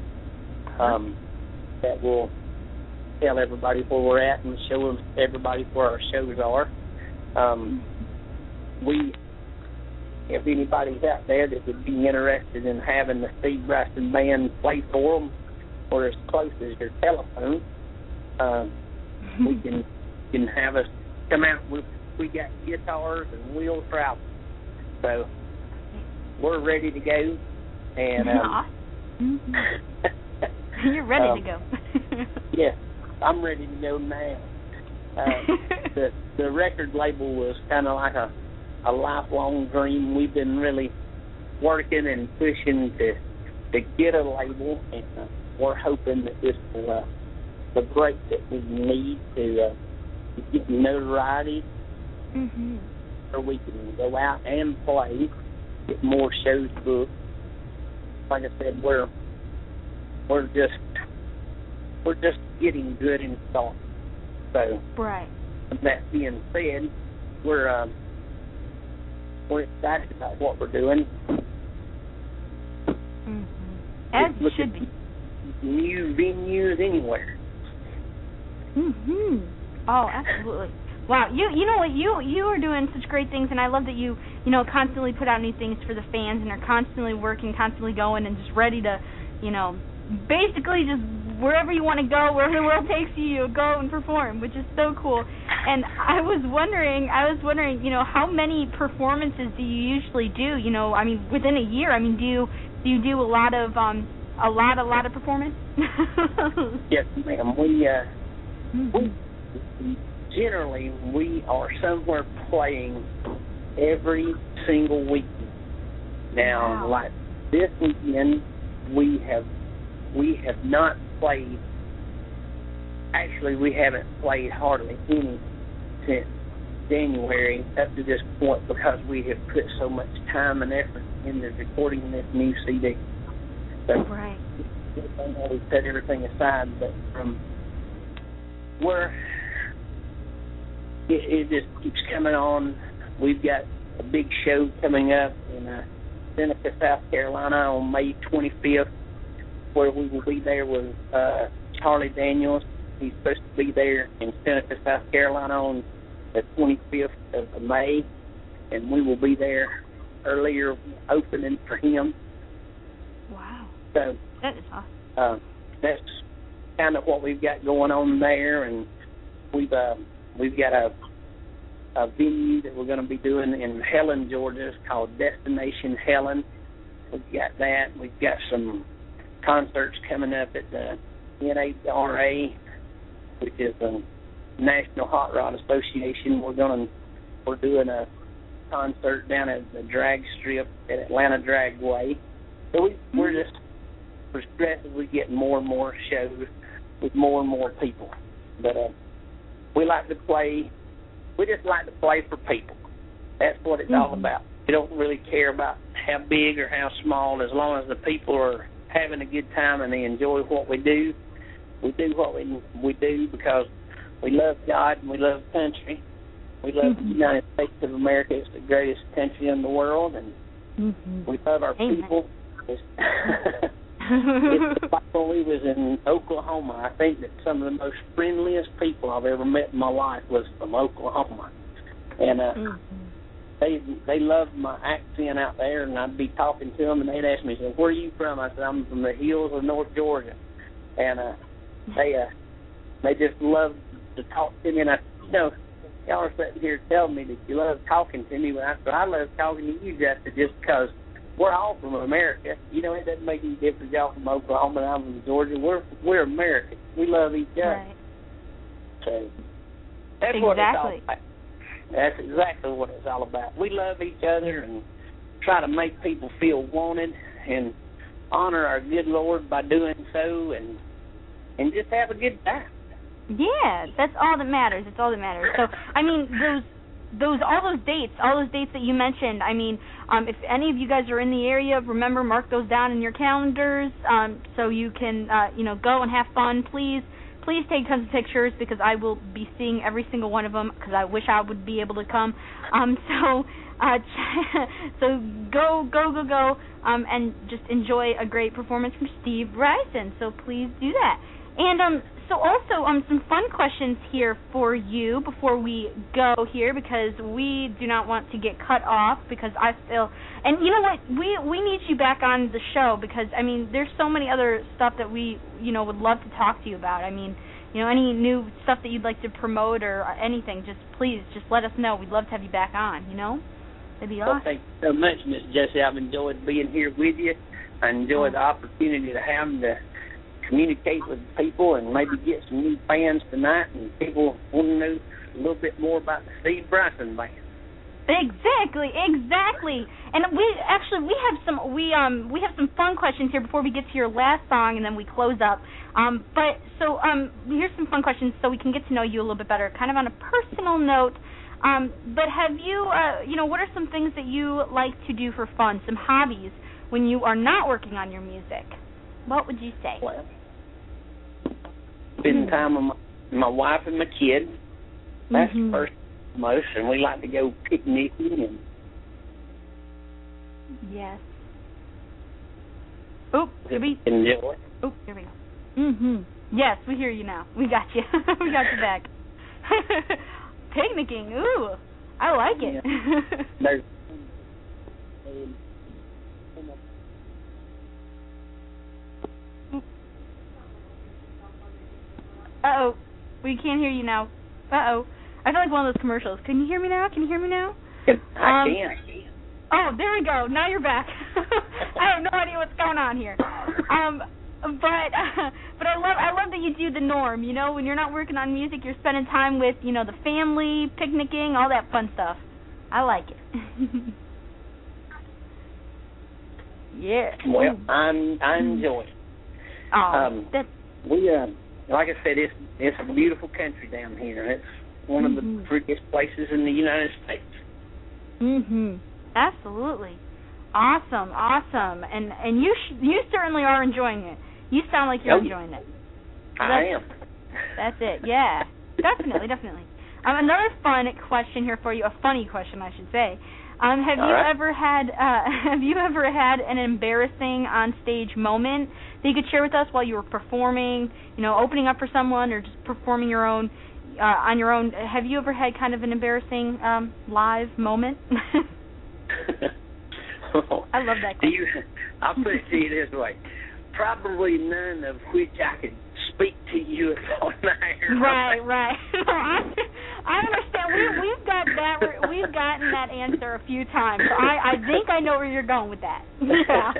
um, that will tell everybody where we're at and show everybody where our shows are. Um, we, if anybody's out there that would be interested in having the Steve Bryson Band play for them, or as close as your telephone, uh, we can can have us come out. We we got guitars and we'll travel, so we're ready to go. And um, you're ready um, to go. Yes, I'm ready to go now. Uh, the the record label was kind of like a a lifelong dream. We've been really working and pushing to to get a label, and uh, we're hoping that this will uh, the break that we need to, uh, to get notoriety, mm-hmm. so we can go out and play, get more shows booked. Like I said, we're we're just we're just getting good in thought. So, right. That being said, we're um, we're excited about what we're doing. Mm-hmm. As it should be. New venues anywhere. Mhm. Oh, absolutely. Wow. You you know what you you are doing such great things, and I love that you you know constantly put out new things for the fans and are constantly working, constantly going, and just ready to you know basically just wherever you want to go, wherever the world takes you, you go and perform, which is so cool. And I was wondering, I was wondering, you know, how many performances do you usually do? You know, I mean, within a year. I mean, do you do you do a lot of um a lot a lot of performance? Yes, ma'am. We uh we generally we are somewhere playing every single week. Now, wow. like this weekend, we have we have not played. Actually, we haven't played hardly any since January up to this point because we have put so much time and effort into recording this new C D. So right. we set everything aside, but from where it, it just keeps coming on. We've got a big show coming up in uh, Seneca, South Carolina on May twenty-fifth, where we will be there with uh, Charlie Daniels. He's supposed to be there in Seneca, South Carolina on the twenty-fifth of May, and we will be there earlier opening for him. Wow. So that is awesome. Uh, that's kind of what we've got going on there, and we've uh, we've got a a venue that we're going to be doing in Helen, Georgia. It's called Destination Helen. We've got that. We've got some concerts coming up at the N A R A, which is the National Hot Rod Association. We're going to we're doing a concert down at the drag strip at Atlanta Dragway. So we, we're just progressively getting more and more shows with more and more people. But uh, we like to play. We just like to play for people. That's what it's mm-hmm. all about. We don't really care about how big or how small, as long as the people are having a good time and they enjoy what we do. We do what we we do because we love God and we love country. We love mm-hmm. the United States of America. It's the greatest country in the world, and mm-hmm. we love our Amen. people. It's, it's like when we was in Oklahoma. I think that some of the most friendliest people I've ever met in my life was from Oklahoma, and uh, mm-hmm. they they loved my accent out there. And I'd be talking to them, and they'd ask me, "So where are you from?" I said, "I'm from the hills of North Georgia," and uh, they uh, they just loved to talk to me. And I, you know, y'all are sitting here telling me that you love talking to me, but I, but I love talking to you, Justin, just because we're all from America. You know, it doesn't make any difference. Y'all from Oklahoma and I'm from Georgia. We're we're Americans. We love each other. Right. So that's exactly. what it's all about. That's exactly what it's all about. We love each other and try to make people feel wanted and honor our good Lord by doing so, and and just have a good time. Yeah, that's all that matters. That's all that matters. So, I mean, those those all those dates, all those dates that you mentioned. I mean, um, if any of you guys are in the area, remember, mark those down in your calendars, um, so you can, uh, you know, go and have fun. Please, please take tons of pictures because I will be seeing every single one of them because I wish I would be able to come. Um, so, uh, so go, go, go, go, um, and just enjoy a great performance from Steve Bryson. So please do that. And um. So also, um, some fun questions here for you before we go here, because we do not want to get cut off, because I feel, and you know what, we we need you back on the show, because, I mean, there's so many other stuff that we, you know, would love to talk to you about. I mean, you know, any new stuff that you'd like to promote or anything, just please, just let us know. We'd love to have you back on, you know? That'd be awesome. Well, thank you so much, Miss Jessie. I've enjoyed being here with you. I enjoyed oh. the opportunity to have to communicate with people and maybe get some new fans tonight, and people want to know a little bit more about the Steve Bryson Band. Exactly, exactly. And we actually we have some we um we have some fun questions here before we get to your last song, and then we close up. Um, but so um here's some fun questions so we can get to know you a little bit better, kind of on a personal note. Um, but have you uh you know what are some things that you like to do for fun, some hobbies when you are not working on your music? What would you say? Well, spending time with my, my wife and my kids. That's mm-hmm. first and most, and we like to go picnicking and. Yes. Oh, here we enjoy. Oh, here we go. Mhm. Yes, we hear you now. We got you. we got you back. Picnicking. Ooh, I like it. Yeah. There's. Uh-oh. We can't hear you now. Uh-oh. I feel like one of those commercials. Can you hear me now? Can you hear me now? I um, can. Oh, there we go. Now you're back. I have no idea what's going on here. Um, but uh, but I love I love that you do the norm. You know, when you're not working on music, you're spending time with, you know, the family, picnicking, all that fun stuff. I like it. Yeah. Well, I'm I enjoy it. Oh, um, that. We uh. Like I said, it's it's a beautiful country down here. It's one of mm-hmm. the prettiest places in the United States. Mhm. Absolutely. Awesome, awesome, and and you sh- you certainly are enjoying it. You sound like you're oh, enjoying it. So I am. That's it. Yeah, definitely, definitely. Um, another fun question here for you, a funny question, I should say. Um, have All you right. ever had uh, have you ever had an embarrassing on stage moment that you could share with us while you were performing, you know, opening up for someone or just performing your own uh, on your own? Have you ever had kind of an embarrassing um, live moment? oh, I love that question. You, I'll put it to you this way: probably none of which I could speak to you on air. Right, right. I, I understand. We, we've got that. We've gotten that answer a few times. So I, I think I know where you're going with that. Yeah.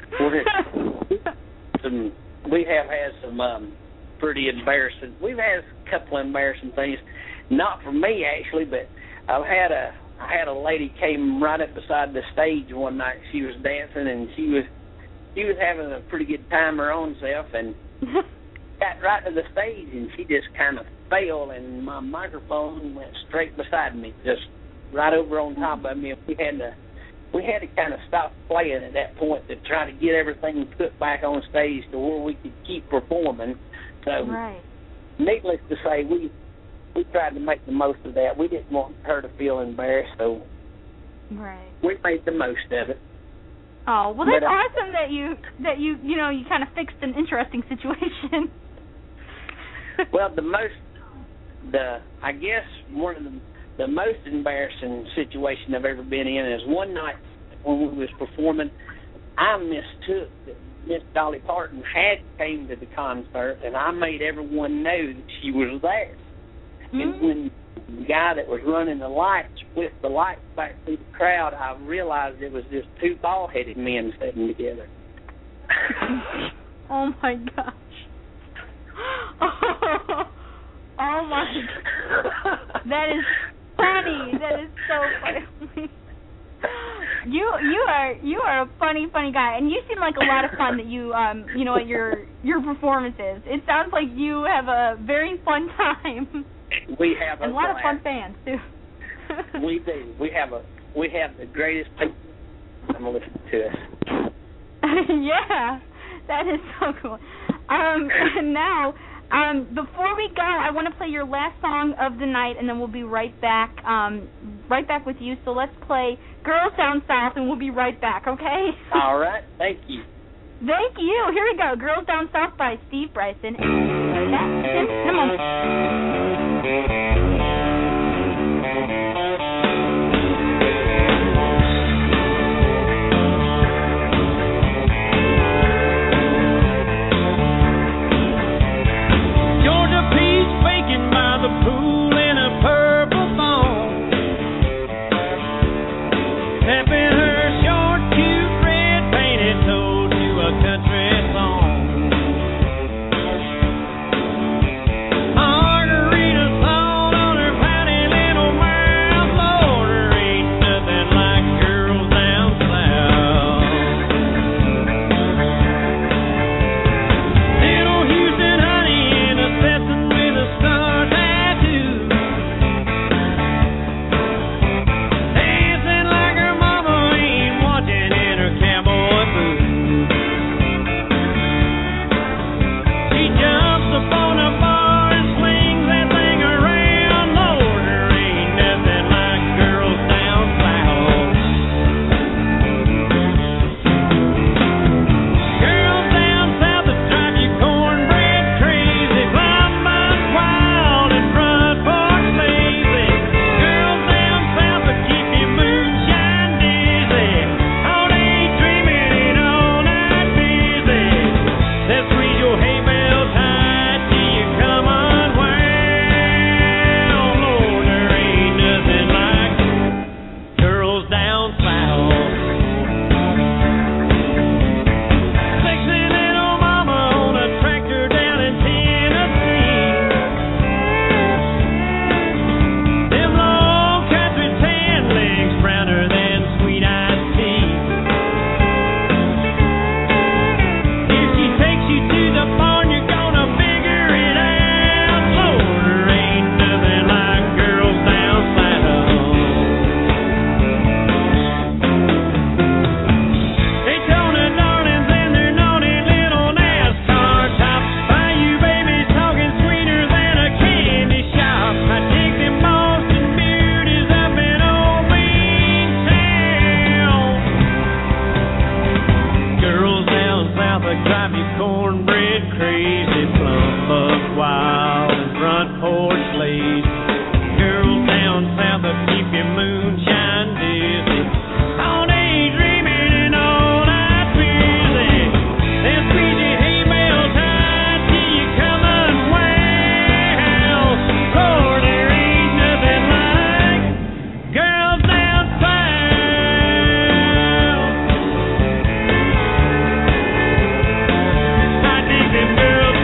some, we have had some um, pretty embarrassing. We've had a couple of embarrassing things. Not for me actually, but I've had a I had a lady came right up beside the stage one night. She was dancing and she was she was having a pretty good time her own self, and got right to the stage and she just kind of fell, and my microphone went straight beside me, just right over on top of me. We had to we had to kind of stop playing at that point to try to get everything put back on stage to where we could keep performing. So, right. needless to say, we we tried to make the most of that. We didn't want her to feel embarrassed, so right. we made the most of it. Oh, well, that's but, uh, awesome that you that you you know you kind of fixed an interesting situation. Well, the most the I guess one of the the most embarrassing situation I've ever been in is one night when we was performing. I mistook that Miss Dolly Parton had came to the concert, and I made everyone know that she was there. Mm-hmm. And when the guy that was running the lights flipped the lights back through the crowd, I realized it was just two bald-headed men sitting together. Oh, my gosh. Oh, oh my God. That is funny. That is so funny. You you are you are a funny funny guy, and you seem like a lot of fun that you um you know at your your performances. It sounds like you have a very fun time. We have a, and a lot blast. of fun fans too. We do. We have a we have the greatest people come listen to us. Yeah, that is so cool. Um, and now. Um, before we go, I want to play your last song of the night, and then we'll be right back, um, right back with you. So let's play Girls Down South, and we'll be right back, okay? All right. Thank you. Thank you. Here we go. Girls Down South by Steve Bryson. And we'll be back in a moment. The pool in a purple thong, tapping her short, cute, red painted toe to a country song. Margaritas all on her pouty little mouth. Lord, there ain't nothing like girls down south. Little Houston honey in a Stetson with a star. Girls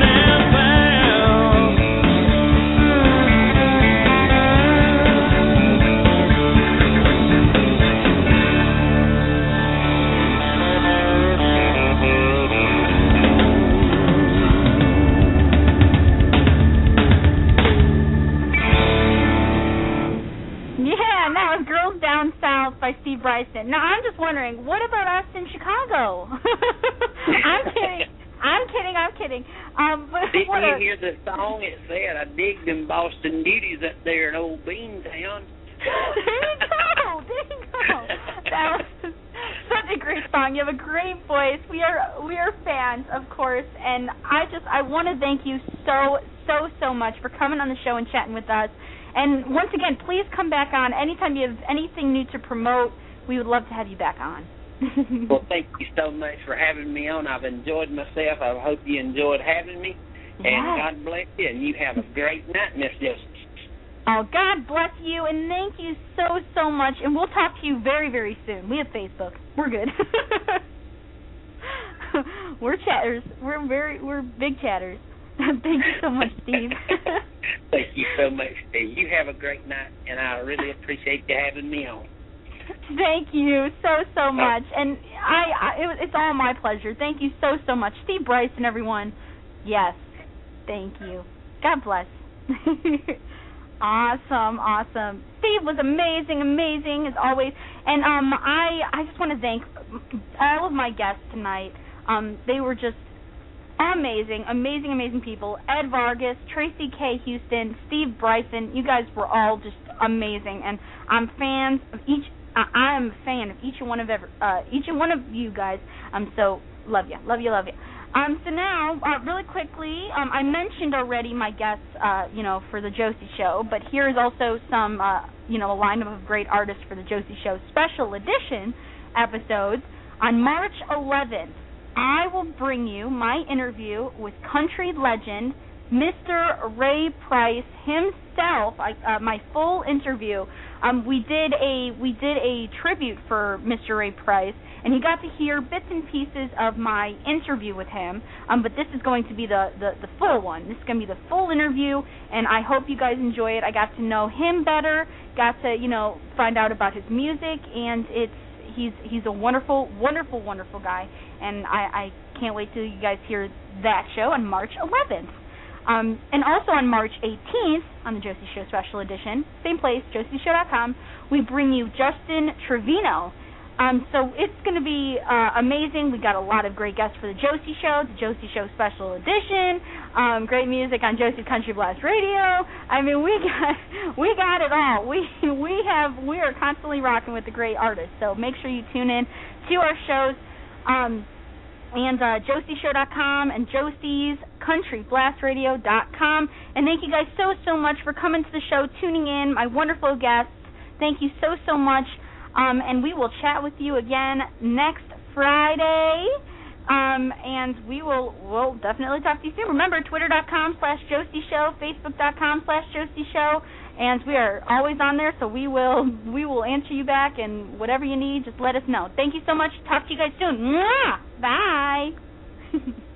by Steve Bryson. Now, I'm just wondering, what about us in Chicago? I'm kidding. I'm kidding. I'm kidding. Um, but Did what you a, hear the song? It said, I dig them Boston beauties up there in old Beantown. There you go. There you go. That was such a great song. You have a great voice. We are we are fans, of course, and I just I want to thank you so so so much for coming on the show and chatting with us. And once again, please come back on anytime you have anything new to promote. We would love to have you back on. Well, thank you so much for having me on. I've enjoyed myself. I hope you enjoyed having me. And Yes. God bless you, and you have a great night, Miss Joseph. Oh, God bless you, and thank you so, so much. And we'll talk to you very, very soon. We have Facebook. We're good. We're chatters. We're very, we're big chatters. Thank you so much, Steve. Thank you so much, Steve. You have a great night, and I really appreciate you having me on. Thank you so, so much. And I, I it, it's all my pleasure. Thank you so, so much. Steve Bryson, everyone. Yes. Thank you. God bless. Awesome, awesome. Steve was amazing, amazing as always. And um, I, I just want to thank all of my guests tonight. Um, they were just amazing, amazing, amazing people. Ed Vargas, Tracy K. Houston, Steve Bryson. You guys were all just amazing, and I'm fans of each. Uh, I am a fan of each and one of ever, uh, each and one of you guys. Um, so love you, love you, love you. Um, so now, uh, really quickly, um, I mentioned already my guests, uh, you know, for the Josie Show, but here is also some, uh, you know, a lineup of great artists for the Josie Show special edition episodes. On March eleventh, I will bring you my interview with country legend Mister Ray Price himself. I, uh, my full interview. Um, we did a we did a tribute for Mister Ray Price, and he got to hear bits and pieces of my interview with him. Um, but this is going to be the, the, the full one. This is going to be the full interview, and I hope you guys enjoy it. I got to know him better, got to, you know, find out about his music, and it's he's he's a wonderful, wonderful, wonderful guy, and I, I can't wait till you guys hear that show on March eleventh. Um, and also on March eighteenth, on the Josie Show Special Edition, same place, josie show dot com, we bring you Justin Trevino. Um, so it's going to be uh, amazing. We got a lot of great guests for the Josie Show, the Josie Show Special Edition, um, great music on Josie's Country Blast Radio. I mean, we got we got it all. We we have we are constantly rocking with the great artists. So make sure you tune in to our shows. Um, and uh, josie show dot com and Josie's Country Blast Radio dot com. And thank you guys so, so much for coming to the show, tuning in, my wonderful guests. Thank you so, so much. Um, and we will chat with you again next Friday. Um, and we will we'll definitely talk to you soon. Remember, twitter dot com slash Josie Show, facebook dot com slash Josie Show. And we are always on there, so we will we will answer you back, and whatever you need, just let us know. Thank you so much. Talk to you guys soon. Mwah! Bye.